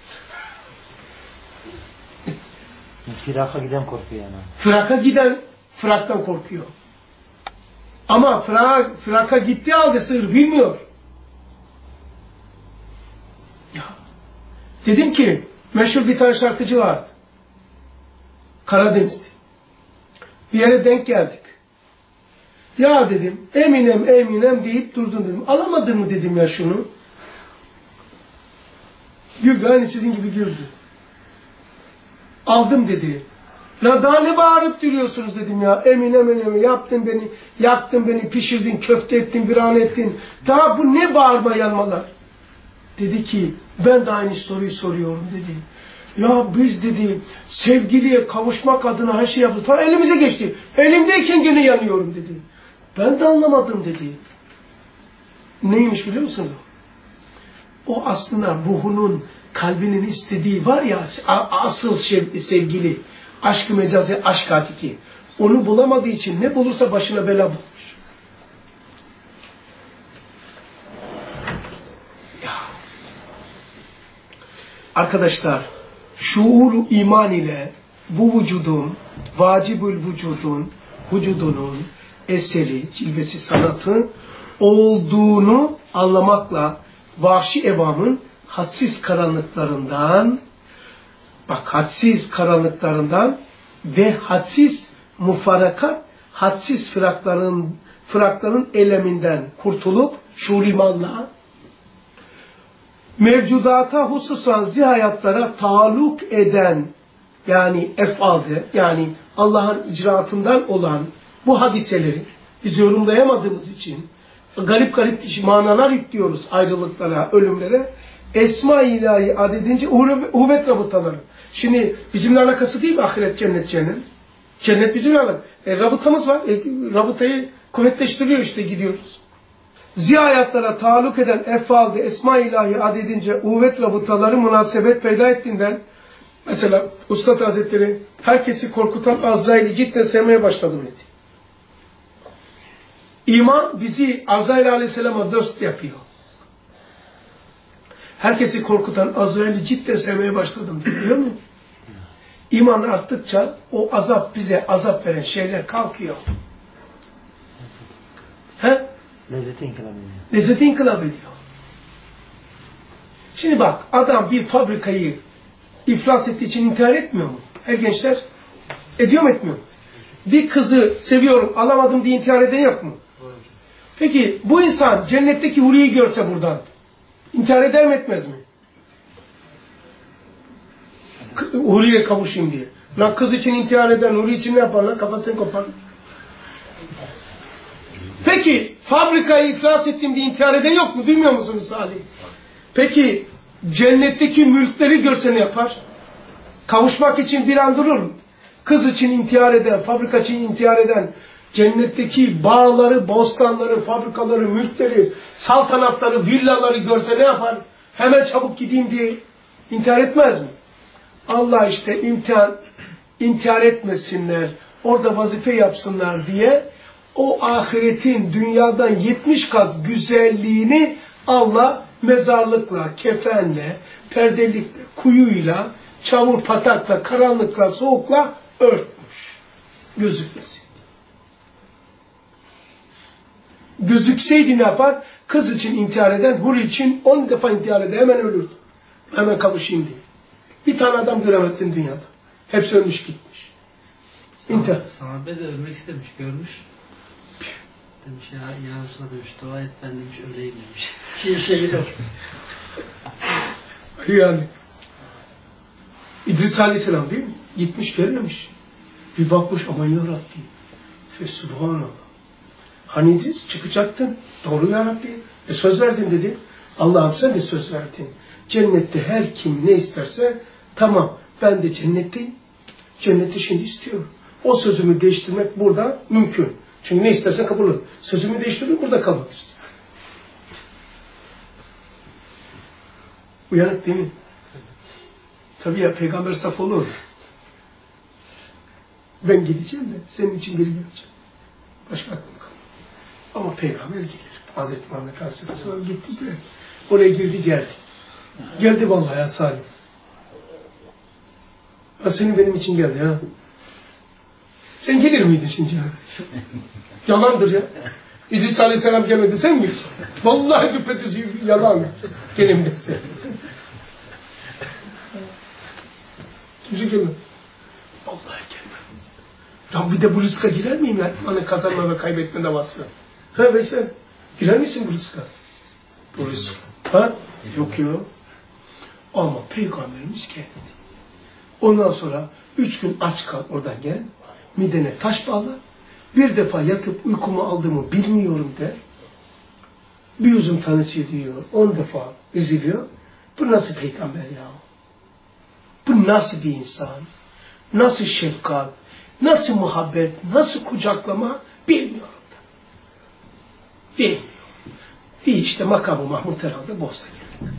Firaka giden korkuyor yani. Fıraka giden fıraktan korkuyor. Ama fıraka gittiği halde sığır bilmiyor. Ya. Dedim ki meşhur bir tane şarkıcı var. Karadeniz'de. Bir yere denk geldik. Ya dedim Eminem deyip durdun dedim. Alamadın mı dedim ya şunu. Güldü, hani sizin gibi güldü. Aldım dedi. Ya daha ne bağırıp duruyorsunuz dedim ya. Eminem yaptın beni, yaktın beni, pişirdin, köfte ettin, birane ettin. Daha bu ne bağırma yanmalar. Dedi ki ben de aynı soruyu soruyorum dedi. Ya biz dedi sevgiliye kavuşmak adına her şey yaptık. Ta elimize geçti. Elimdeyken gene yanıyorum dedi. Ben de anlamadım dedi. Neymiş biliyor musunuz? O aslında ruhunun, kalbinin istediği var ya asıl sevgili, aşk-ı mecazi, aşk hakiki. Onu bulamadığı için ne bulursa başına bela bulmuş. Ya. Arkadaşlar, şuur-u iman ile bu vücudun, vacibül vücudunun eseri, cilvesi, sanatı olduğunu anlamakla vahşi evamın hadsiz karanlıklarından ve hadsiz mufarakat, hadsiz fırakların eleminden kurtulup şuur imanla mevcudata hususan zihayatlara taalluk eden yani efalde yani Allah'ın icraatından olan bu hadiseleri biz yorumlayamadığımız için garip manalar yüklüyoruz ayrılıklara, ölümlere. Esma-i ilahi adedince uhvet rabıtaları. Şimdi bizimle alakası değil mi ahiret, cennet, cennet? Cennet bizimle alakalı. Rabıtamız var. Rabıtayı kuvvetleştiriyor işte gidiyoruz. Zihayatlara taalluk eden efalde Esma-i ilahi adedince uhvet rabıtaları münasebet peyda ettiğinden mesela Üstad Hazretleri herkesi korkutan Azrail'i cidden sevmeye başladım dedi. İman bizi Azrail Aleyhisselam'a dost yapıyor. Herkesi korkutan Azrail'i cidden sevmeye başladım diyor mu? İman arttıkça o bize azap veren şeyler kalkıyor. He? Lezzeti inkılap ediyor. Lezzeti inkılap ediyor. Şimdi bak adam bir fabrikayı iflas ettiği için intihar etmiyor mu? Her gençler ediyor mu etmiyor mu? Bir kızı seviyorum alamadım diye intihar eden yok mu? Peki bu insan cennetteki huriyi görse buradan intihar eder mi etmez mi? Huriye kavuşayım diye. Lan kız için intihar eden huri için ne yapar lan? Kafasını kopar. Peki fabrikayı iflas ettim diye intihar eden yok mu? Duymuyor musunuz Salih? Peki cennetteki mülkleri görse ne yapar? Kavuşmak için bir an durur mu? Kız için intihar eden, fabrika için intihar eden, cennetteki bağları, bostanları, fabrikaları, mülkleri, saltanatları, villaları görse ne yapar? Hemen çabuk gideyim diye intihar etmez mi? Allah işte intihar etmesinler, orada vazife yapsınlar diye o ahiretin dünyadan 70 kat güzelliğini Allah mezarlıkla, kefenle, perdelikle, kuyuyla, çamur patakla, karanlıkla, soğukla örtmüş. Gözükmesin. Gözükseydi ne yapar? Kız için intihar eden, huri için 10 defa intihar eder, hemen ölürdü. Hemen kavuşayım diye. Bir tane adam göremezdin dünyada. Hepsi ölmüş gitmiş. İntihar. Sahabe de ölmek istemiş, görmüş. Demiş ya Resulullah demiş, dua et ben demiş öleyim demiş. Kimse gider. Yani. İdris Aleyhisselam değil mi? Gitmiş gelmemiş. Bir bakmış aman yarabbim. Subhanallah. Hani İdris çıkacaktın. Doğru yarabbim. Söz verdin dedi. Allah'ım sen de söz verdin. Cennette her kim ne isterse tamam ben de cennetteyim. Cenneti şimdi istiyorum. O sözümü değiştirmek burada mümkün. Çünkü ne istersen kabul olur. Sözümü değiştiriyorum burada kalmak istiyorum. Uyanık değil mi? Tabii ya peygamber saf olur. Ben gideceğim de senin için geri geleceğim. Başka aklım kalmadı. Ama peygamber gelir. Hazreti Muhammed Aleyhisselam gitti geldi. Oraya girdi geldi. Geldi vallahi ya Salim. Ha senin benim için geldi ha. Sen gelir miydin şimdi? Yalandır ya. İdris Aleyhisselam gelmedi sen mi? Vallahi düpedüz yalan. Gelimde. Kimse gelmedi. Vallahi gelmedi. Ya bir de bu rızka girer miyim ya? Hani kazanma ve kaybetme davası. Ha ve sen girer misin bu rızka? Bu rızka. Ha? Yok ya. Ama peygamberimiz geldi. Ondan sonra 3 gün aç kal oradan gel. Midene taş bağla. Bir defa yatıp uykumu aldığımı bilmiyorum de. Bir üzüm tanesi diyor. 10 defa üzülüyor. Bu nasıl peygamber ya? Bu nasıl bir insan? Nasıl şefkat? Nasıl muhabbet? Nasıl kucaklama? Bilmiyorum da. Bilmiyorum. İyi işte makamı Mahmud herhalde Bosna geldi.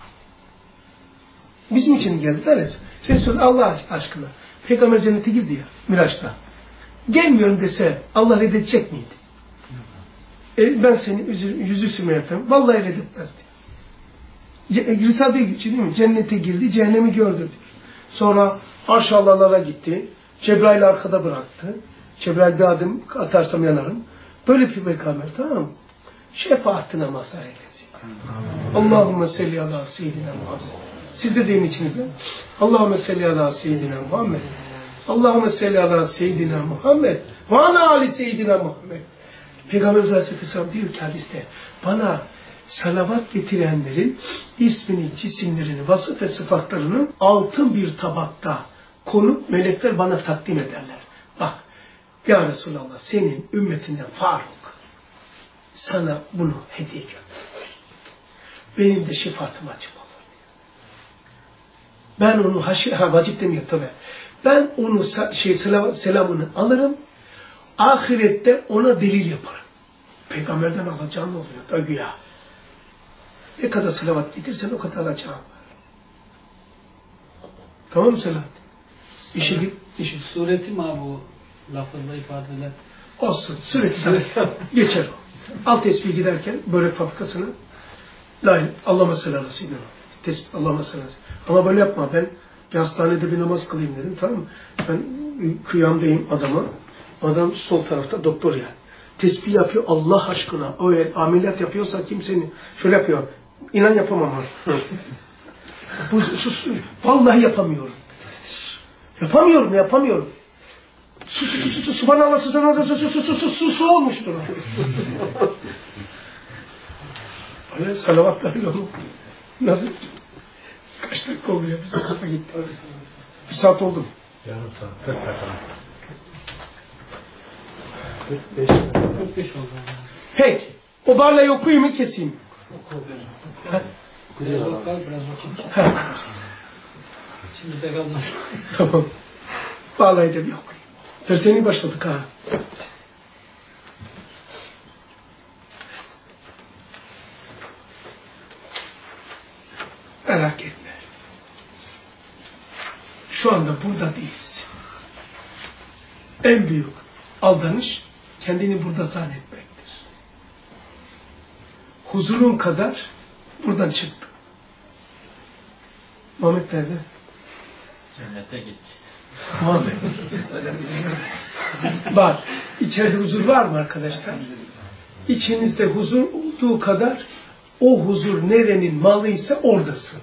Bizim için geldi. Neresi? Şey söyle Allah aşkına. Peygamber cennete girdi ya Miraç'ta. Gelmiyorum dese Allah reddedecek miydi? Ben seni yüzüstü yapayım. Vallahi reddetmezdi. Risale-i geçiyor değil mi? Cennete girdi, cehennemi gördü diyor. Sonra arş-ı gitti. Cebrail arkada bıraktı. Cebrail bir adım atarsam yanarım. Böyle bir peygamber, tamam mı? Şefaatine mazhar eylesin. Allahümme salli ala seyyidina Muhammed. Siz de deyin içinizde. Allahümme salli ala seyyidina Muhammed. Allahümme salli ala seyyidina Muhammed. Ve ala ali seyyidina Muhammed. Peygamber Aleyhisselam diyor ki hadiste, bana salavat getirenlerin ismini, cisimlerini, vasıf ve sıfatlarını altın bir tabakta konup melekler bana takdim ederler. Bak, ya Resulallah senin ümmetinden Faruk sana bunu hediye gönderdim. Benim de şefaatim açık olur. Ben onu vacip demiyor tabi. Ben onu selamını alırım. Ahirette ona delil yaparım. Peygamberden alacağın oluyor da güya. Ne kadar salavat getirsen o kadar alacağın var. Tamam mı Selahattin? İşe git. İşe. Sureti mi abi bu lafızla ifadeler? Olsun. Sureti sana geçer o. Alt tesbih giderken börek fabrikasına Allah'ıma sallallahu aleyhi ve sellem. Allah'ıma sallallahu aleyhi ve sellem. Ama böyle yapma. Ben hastanede bir namaz kılayım dedim. Tamam mı? Ben kıyamdayım adama. Adam sol tarafta doktor yani. Tesbih yapıyor Allah aşkına. O eğer ameliyat yapıyorsa kimsenin şöyle yapıyor. İnan yapamam ha. Vallahi yapamıyorum. Yapamıyorum. Subhanallah, su olmuştur. Öyle salavatlar öyle olur. Nasıl? Kaç dakika oluyor? Bir saate gitti. Bir saat oldu mu? Yarım saat. 40 dakika. 45 oldu. Peki. O barlayı okuyayım mı keseyim? Biraz vakit. Şimdi de kalmaz. Tamam. Barlayı da bir okuyayım. Terseni başladık ha. Merak etme. Şu anda burada değiliz. En büyük aldanış kendini burada zannetmektir. Huzurun kadar buradan çıktı. Muhammed nerede? Cennete gitti. Muhammed. Var. İçeride huzur var mı arkadaşlar? İçinizde huzur olduğu kadar o huzur nerenin malıysa oradasın.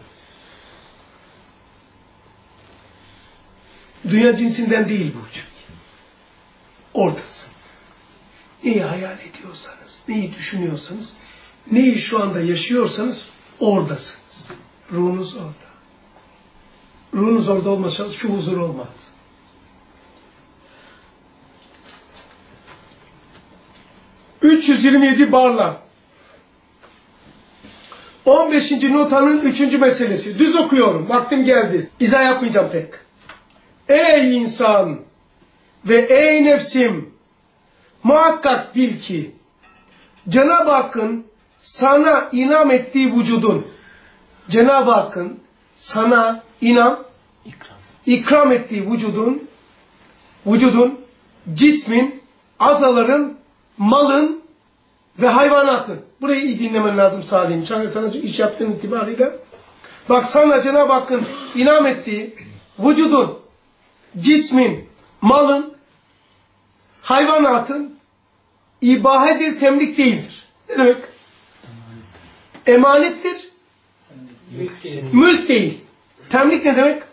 Dünya cinsinden değil bu çünkü. Oradasın. Neyi hayal ediyorsanız, neyi düşünüyorsanız, neyi şu anda yaşıyorsanız oradasınız. Ruhunuz orada. Ruhunuz orada olmasa şu huzur olmaz. ...327 barla... 15. notanın 3. meselesi. Düz okuyorum. Vaktim geldi. İzah yapmayacağım pek. Ey insan ve ey nefsim, muhakkak bil ki Cenab-ı Hakk'ın sana inam ettiği vücudun, Cenab-ı Hakk'ın sana ikram ettiği vücudun, cismin, azaların, malın ve hayvanatın. Burayı iyi dinlemen lazım Salih'im. Sana iş yaptığın itibariyle. Bak sana Cenab-ı Hakk'ın inam ettiği vücudun, cismin, malın, hayvanatın ibahedir, temlik değildir. Ne demek? Emanettir. Mülk değil. Temlik ne demek?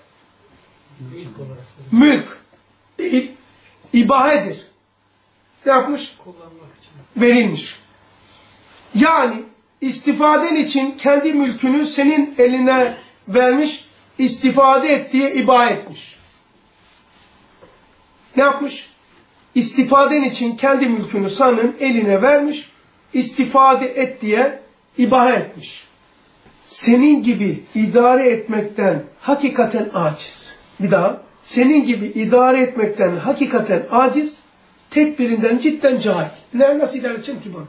Mülk değil. İbahedir. Ne yapmış? Verilmiş. Yani istifaden için kendi mülkünü senin eline vermiş, istifade et diye ibahe etmiş. Ne yapmış? İstifaden için kendi mülkünü senin eline vermiş, istifade et diye ibahe etmiş. Senin gibi idare etmekten hakikaten aciz. Bir daha. Senin gibi idare etmekten hakikaten aciz, tedbirinden cidden cahil. Nasıl idare edeceğim ki bunu?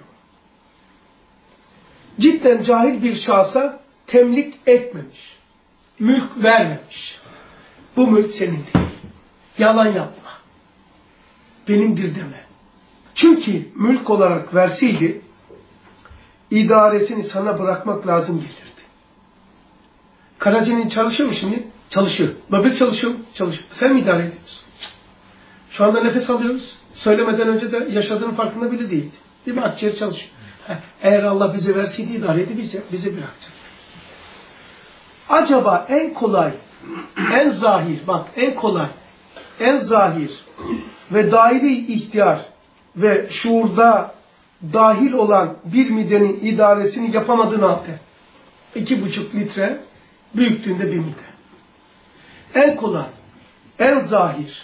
Cidden cahil bir şahsa temlik etmemiş. Mülk vermemiş. Bu mülk senin değil. Yalan yapma. Benimdir deme. Çünkü mülk olarak verseydi, idaresini sana bırakmak lazım gelirdi. Karaciğerin çalışıyor mu şimdi? Çalışıyor. Böbrek çalışıyor mu? Çalışıyor. Sen mi idare ediyorsun? Şu anda nefes alıyoruz. Söylemeden önce de yaşadığının farkında bile değildi. Değil mi? Akciğer çalışıyor. Eğer Allah bize verseydi idare edip bize bırakacak. Acaba en kolay, en zahir, bak en kolay, en zahir ve daire ihtiyar ve şuurda dahil olan bir midenin idaresini yapamadığını halde 2,5 litre büyüklüğünde bir mide. En kolay, en zahir,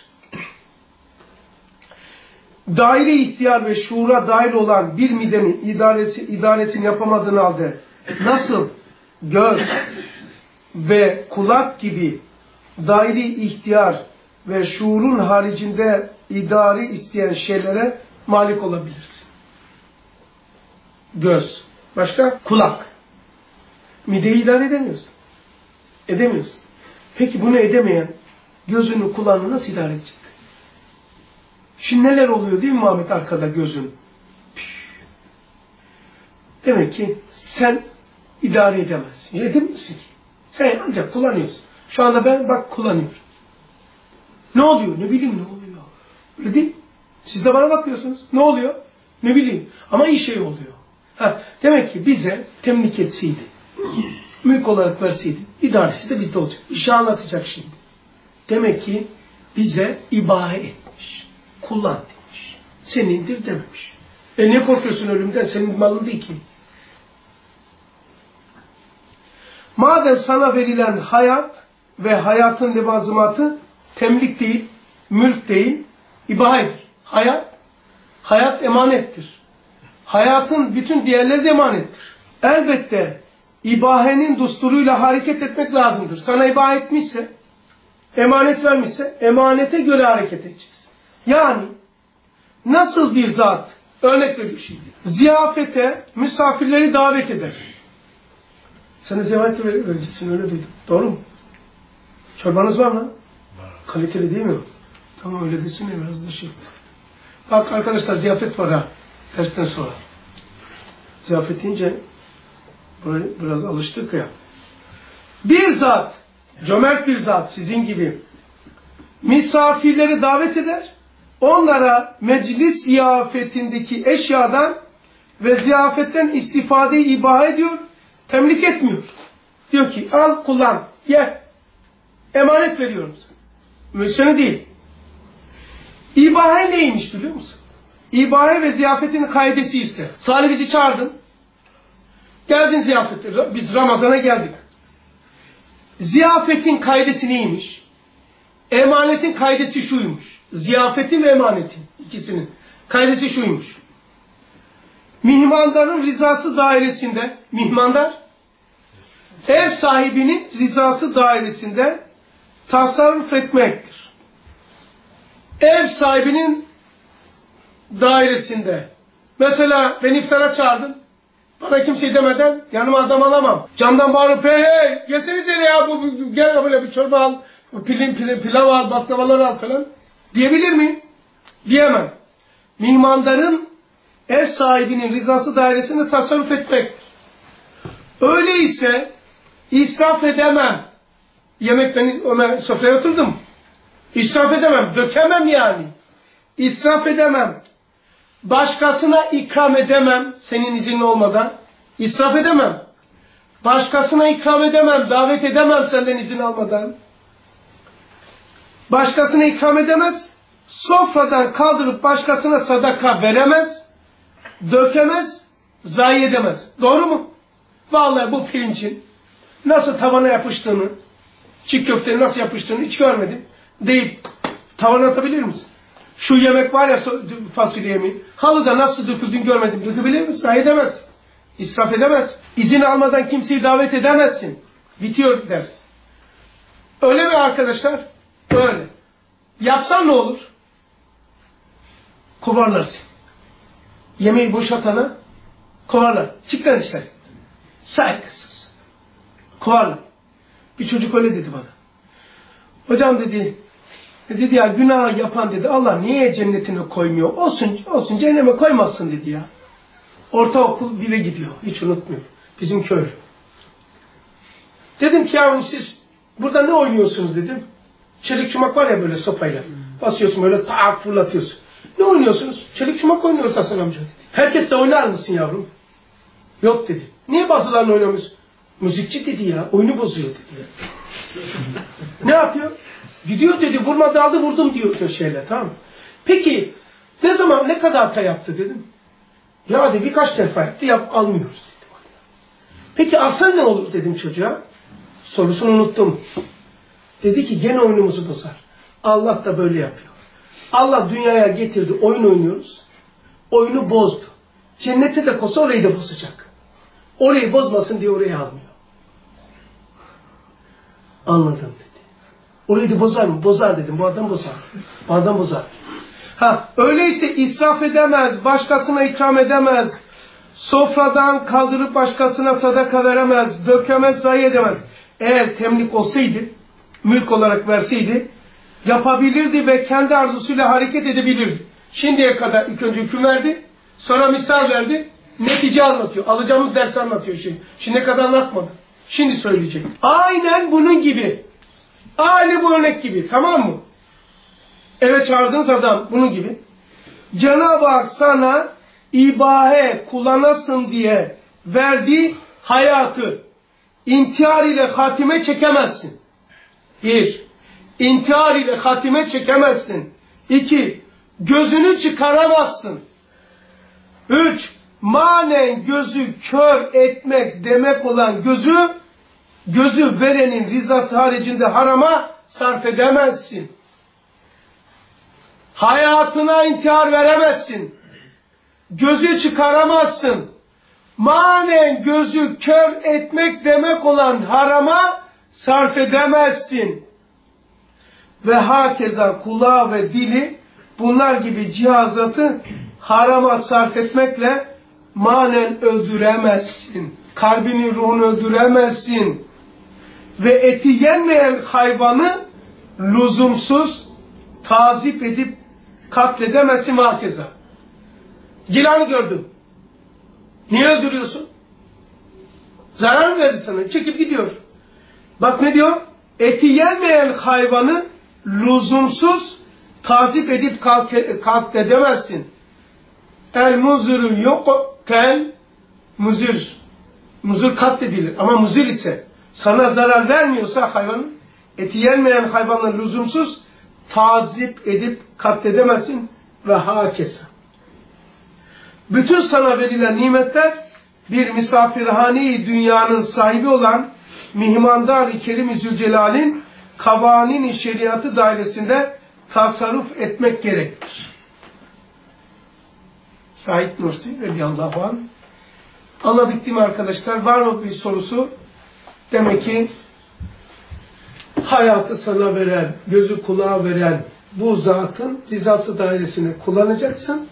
daire ihtiyar ve şuura dahil olan bir midenin idaresini yapamadığın halde nasıl göz ve kulak gibi daire ihtiyar ve şuurun haricinde idare isteyen şeylere malik olabilirsin? Göz. Başka? Kulak. Mideyi idare edemiyorsun. Edemiyorsun. Peki bunu edemeyen gözünü, kulağını nasıl idare edecek? Şimdi neler oluyor değil mi Muhammed arkada gözün? Demek ki sen idare edemezsin. Edemezsin ki. Sen ancak kullanıyorsun. Şu anda ben bak kullanıyorum. Ne oluyor? Ne bileyim ne oluyor. Öyle değil mi? Siz de bana bakıyorsunuz. Ne oluyor? Ne bileyim. Ama iyi şey oluyor. Demek ki bize temlik etseydi, mülk olarak verseydi, idaresi de bizde olacak. İşi anlatacak şimdi. Demek ki bize ibahe etmiş. Kullan demiş. Senindir dememiş. Ne korkuyorsun ölümden? Senin malın değil ki. Madem sana verilen hayat ve hayatın levazımatı temlik değil, mülk değil, ibahedir. Hayat emanettir. Hayatın bütün diğerleri de emanettir. Elbette ibahenin dusturuyla hareket etmek lazımdır. Sana ibahe etmişse, emanet vermişse, emanete göre hareket edeceksin. Yani nasıl bir zat, örnek veriyor şimdi, ziyafete misafirleri davet eder. Sana ziyafete vereceksin, öyle duydum. Doğru mu? Çorbanız var mı? Var. Kaliteli değil mi? Tamam öyle desin ya, biraz da şey. Bak arkadaşlar ziyafet var ha, dersten sonra. Ziyafet deyince biraz alıştık ya. Bir zat, cömert bir zat sizin gibi misafirleri davet eder, onlara meclis ziyafetindeki eşyadan ve ziyafetten istifadeyi ibahe ediyor, temlik etmiyor. Diyor ki al kullan, ye, emanet veriyorum sana. Mülsene değil. İbahe neymiş biliyor musun? İbahe ve ziyafetin kaidesi ise, Salih bizi çağırdın, geldin ziyafete, biz Ramazan'a geldik. Ziyafetin kaidesi neymiş? Emanetin kaidesi şuymuş. Ziyafetin ve emanetin ikisinin kaidesi şuymuş. Mihmandarın rızası dairesinde, mihmandar ev sahibinin rızası dairesinde tasarruf etmektir. Ev sahibinin dairesinde. Mesela beni iftara çağırdın. Bana kimse demeden yanıma adam alamam. Camdan bağırıp hey gelsenize ya gel böyle bir çorba al. Pilav al, baklavalar al falan. Diyebilir miyim? Diyemem. Mihmandarın ev sahibinin rızası dairesinde tasarruf etmektir. Öyleyse israf edemem. Yemek beni sofraya oturdum. İsraf edemem. Dökemem yani. İsraf edemem. Başkasına ikram edemem senin iznin olmadan. İsraf edemem. Başkasına ikram edemem. Davet edemem senden izin almadan. Başkasına ikram edemez. Sofradan kaldırıp başkasına sadaka veremez. Dökemez. Zayi edemez. Doğru mu? Vallahi bu pirincin nasıl tavana yapıştığını, çiğ köftenin nasıl yapıştığını hiç görmedim. Deyip tavana atabilir misin? Şu yemek var ya fasulye yemeği. Halıda nasıl döküldüğünü görmedim. Dökebilir misin? Zayi edemez. İsraf edemez. İzin almadan kimseyi davet edemezsin. Bitiyor ders. Öyle mi arkadaşlar? Öyle. Yapsan ne olur? Kovarlarsın. Yemeği boşaltana kovarlar. Çık lan işte. Saygısız. Kovarlar. Bir çocuk öyle dedi bana. Hocam dedi ya günah yapan dedi Allah niye cennetine koymuyor? Olsun cehenneme koymazsın dedi ya. Ortaokul 1'e gidiyor. Hiç unutmuyorum. Bizim köy. Dedim ki yavrum siz burada ne oynuyorsunuz dedim. Çelik çumak var ya böyle sopayla. Basıyorsun böyle tak fırlatıyorsun. Ne oynuyorsunuz? Çelik çumak oynuyoruz Hasan amca dedi. Herkes de oynar mısın yavrum? Yok dedi. Niye bazılarını oynamıyorsun? Müzikçi dedi ya. Oyunu bozuyor dedi ya. Ne yapıyor? Gidiyor dedi. Vurmadı aldı vurdum diyor şeyle. Tamam. Peki ne zaman ne kadar hata yaptı dedim. Ya dedi birkaç defa yaptı almıyoruz dedi. Peki alsan ne olur dedim çocuğa. Sorusunu unuttum. Dedi ki gene oyunumuzu bozar. Allah da böyle yapıyor. Allah dünyaya getirdi. Oyun oynuyoruz. Oyunu bozdu. Cennete de koysa orayı da bozacak. Orayı bozmasın diye orayı almıyor. Anladım dedi. Orayı da bozar mı? Bozar dedim. Bu adam bozar. Bu adam bozar. Öyleyse israf edemez. Başkasına ikram edemez. Sofradan kaldırıp başkasına sadaka veremez. Dökemez, zayi edemez. Eğer temlik olsaydı, mülk olarak verseydi, yapabilirdi ve kendi arzusuyla hareket edebilirdi. Şimdiye kadar ilk önce hüküm verdi, sonra misal verdi, netice anlatıyor. Alacağımız dersi anlatıyor şimdi. Şimdiye kadar anlatmadı. Şimdi söyleyecek. Aynen bunun gibi. Aynı bu örnek gibi. Tamam mı? Eve çağırdığınız adam bunun gibi. Cenab-ı Hak sana ibahe kullanasın diye verdiği hayatı intihar ile hatime çekemezsin. 1. İntihar ile hatime çekemezsin. 2. Gözünü çıkaramazsın. 3. Manen gözü kör etmek demek olan gözü verenin rızası haricinde harama sarf edemezsin. Hayatına intihar veremezsin. Gözü çıkaramazsın. Manen gözü kör etmek demek olan harama sarf edemezsin. Ve hakeza kulağı ve dili bunlar gibi cihazatı harama sarf etmekle manen öldüremezsin. Kalbini, ruhunu öldüremezsin. Ve eti yenmeyen hayvanı lüzumsuz tazip edip katledemezsin hakeza. Yılanı gördüm. Niye öldürüyorsun? Zarar mı verdi sana? Çekip gidiyor. Bak ne diyor? Eti yenmeyen hayvanı lüzumsuz tazip edip katledemezsin. El muzuru yokken muzur katledilir. Ama muzir ise sana zarar vermiyorsa hayvanın eti yenmeyen hayvanı lüzumsuz tazip edip katledemezsin ve hakeza. Bütün sana verilen nimetler bir misafirhane-i dünyanın sahibi olan Mihmandar-ı Kerim-i Zülcelal'in kavanin-i şeriatı dairesinde tasarruf etmek gerektir. Said Nursi radıyallahu anh. Anladık değil mi arkadaşlar? Var mı bir sorusu? Demek ki hayatı sana veren, gözü kulağı veren bu zatın rızası dairesini kullanacaksın.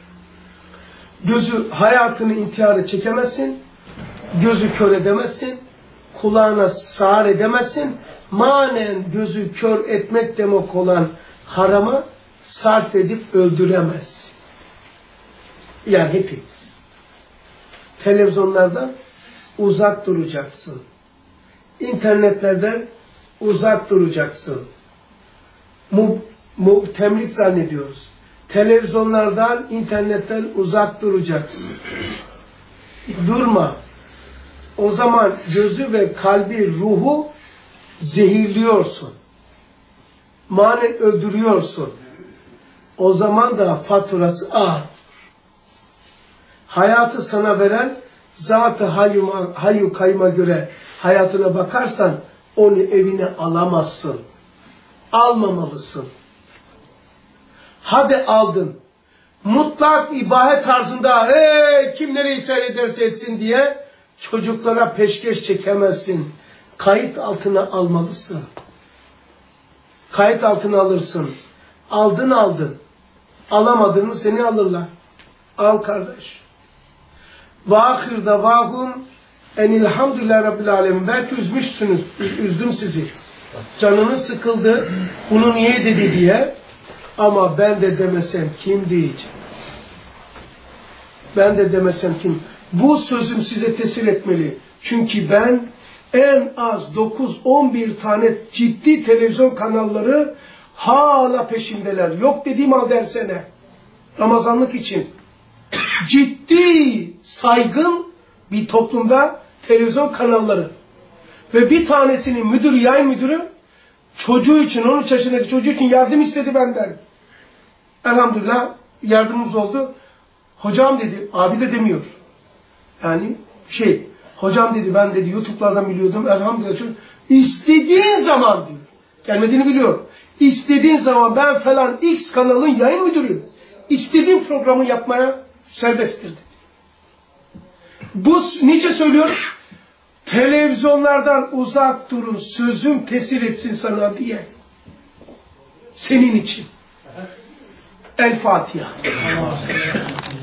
Gözü, hayatını intihara çekemezsin. Gözü kör edemezsin. Kulağına sağır edemezsin. Manen gözü kör etmek demek olan harama sarf edip öldüremezsin. Yani hepimiz. Televizyonlardan uzak duracaksın. İnternetlerden uzak duracaksın. Temlik zannediyoruz. Televizyonlardan, internetten uzak duracaksın. Durma. O zaman gözü ve kalbi, ruhu zehirliyorsun. Manen öldürüyorsun. O zaman da faturası ağır. Hayatı sana veren zat-ı hayyu kayyuma göre hayatına bakarsan onu evine alamazsın. Almamalısın. Hadi aldın. Mutlak ibahe tarzında kim nereyi seyrederse etsin diye çocuklara peşkeş çekemezsin. Kayıt altına almalısın. Kayıt altına alırsın. Aldın. Alamadığını seni alırlar. Al kardeş. Ve ahir davahum enilhamdülillah rabbil alemin. Belki üzmüşsünüz. Üzdüm sizi. Canınız sıkıldı. Bunu niye dedi diye. Ama ben de demesem kim diyecek? Ben de demesem kim? Bu sözüm size tesir etmeli. Çünkü ben en az 9-11 tane ciddi televizyon kanalları hala peşindeler. Yok dediğim halde her sene. Ramazanlık için. Ciddi, saygın bir toplumda televizyon kanalları. Ve bir tanesinin müdürü, yayın müdürü çocuğu için, 13 yaşındaki çocuğu için yardım istedi benden. Elhamdülillah yardımımız oldu. Hocam dedi, abi de demiyor. Yani hocam dedi, ben dedi YouTube'lardan biliyordum. Elhamdülillah. İstediğin zaman diyor. Gelmediğini biliyor. İstediğin zaman ben falan X kanalın yayın müdürüyüm. İstediğim programı yapmaya serbesttir dedi. Bu niçin söylüyorum? Televizyonlardan uzak durun, sözüm tesir etsin sana diye. Senin için. El Fatiha.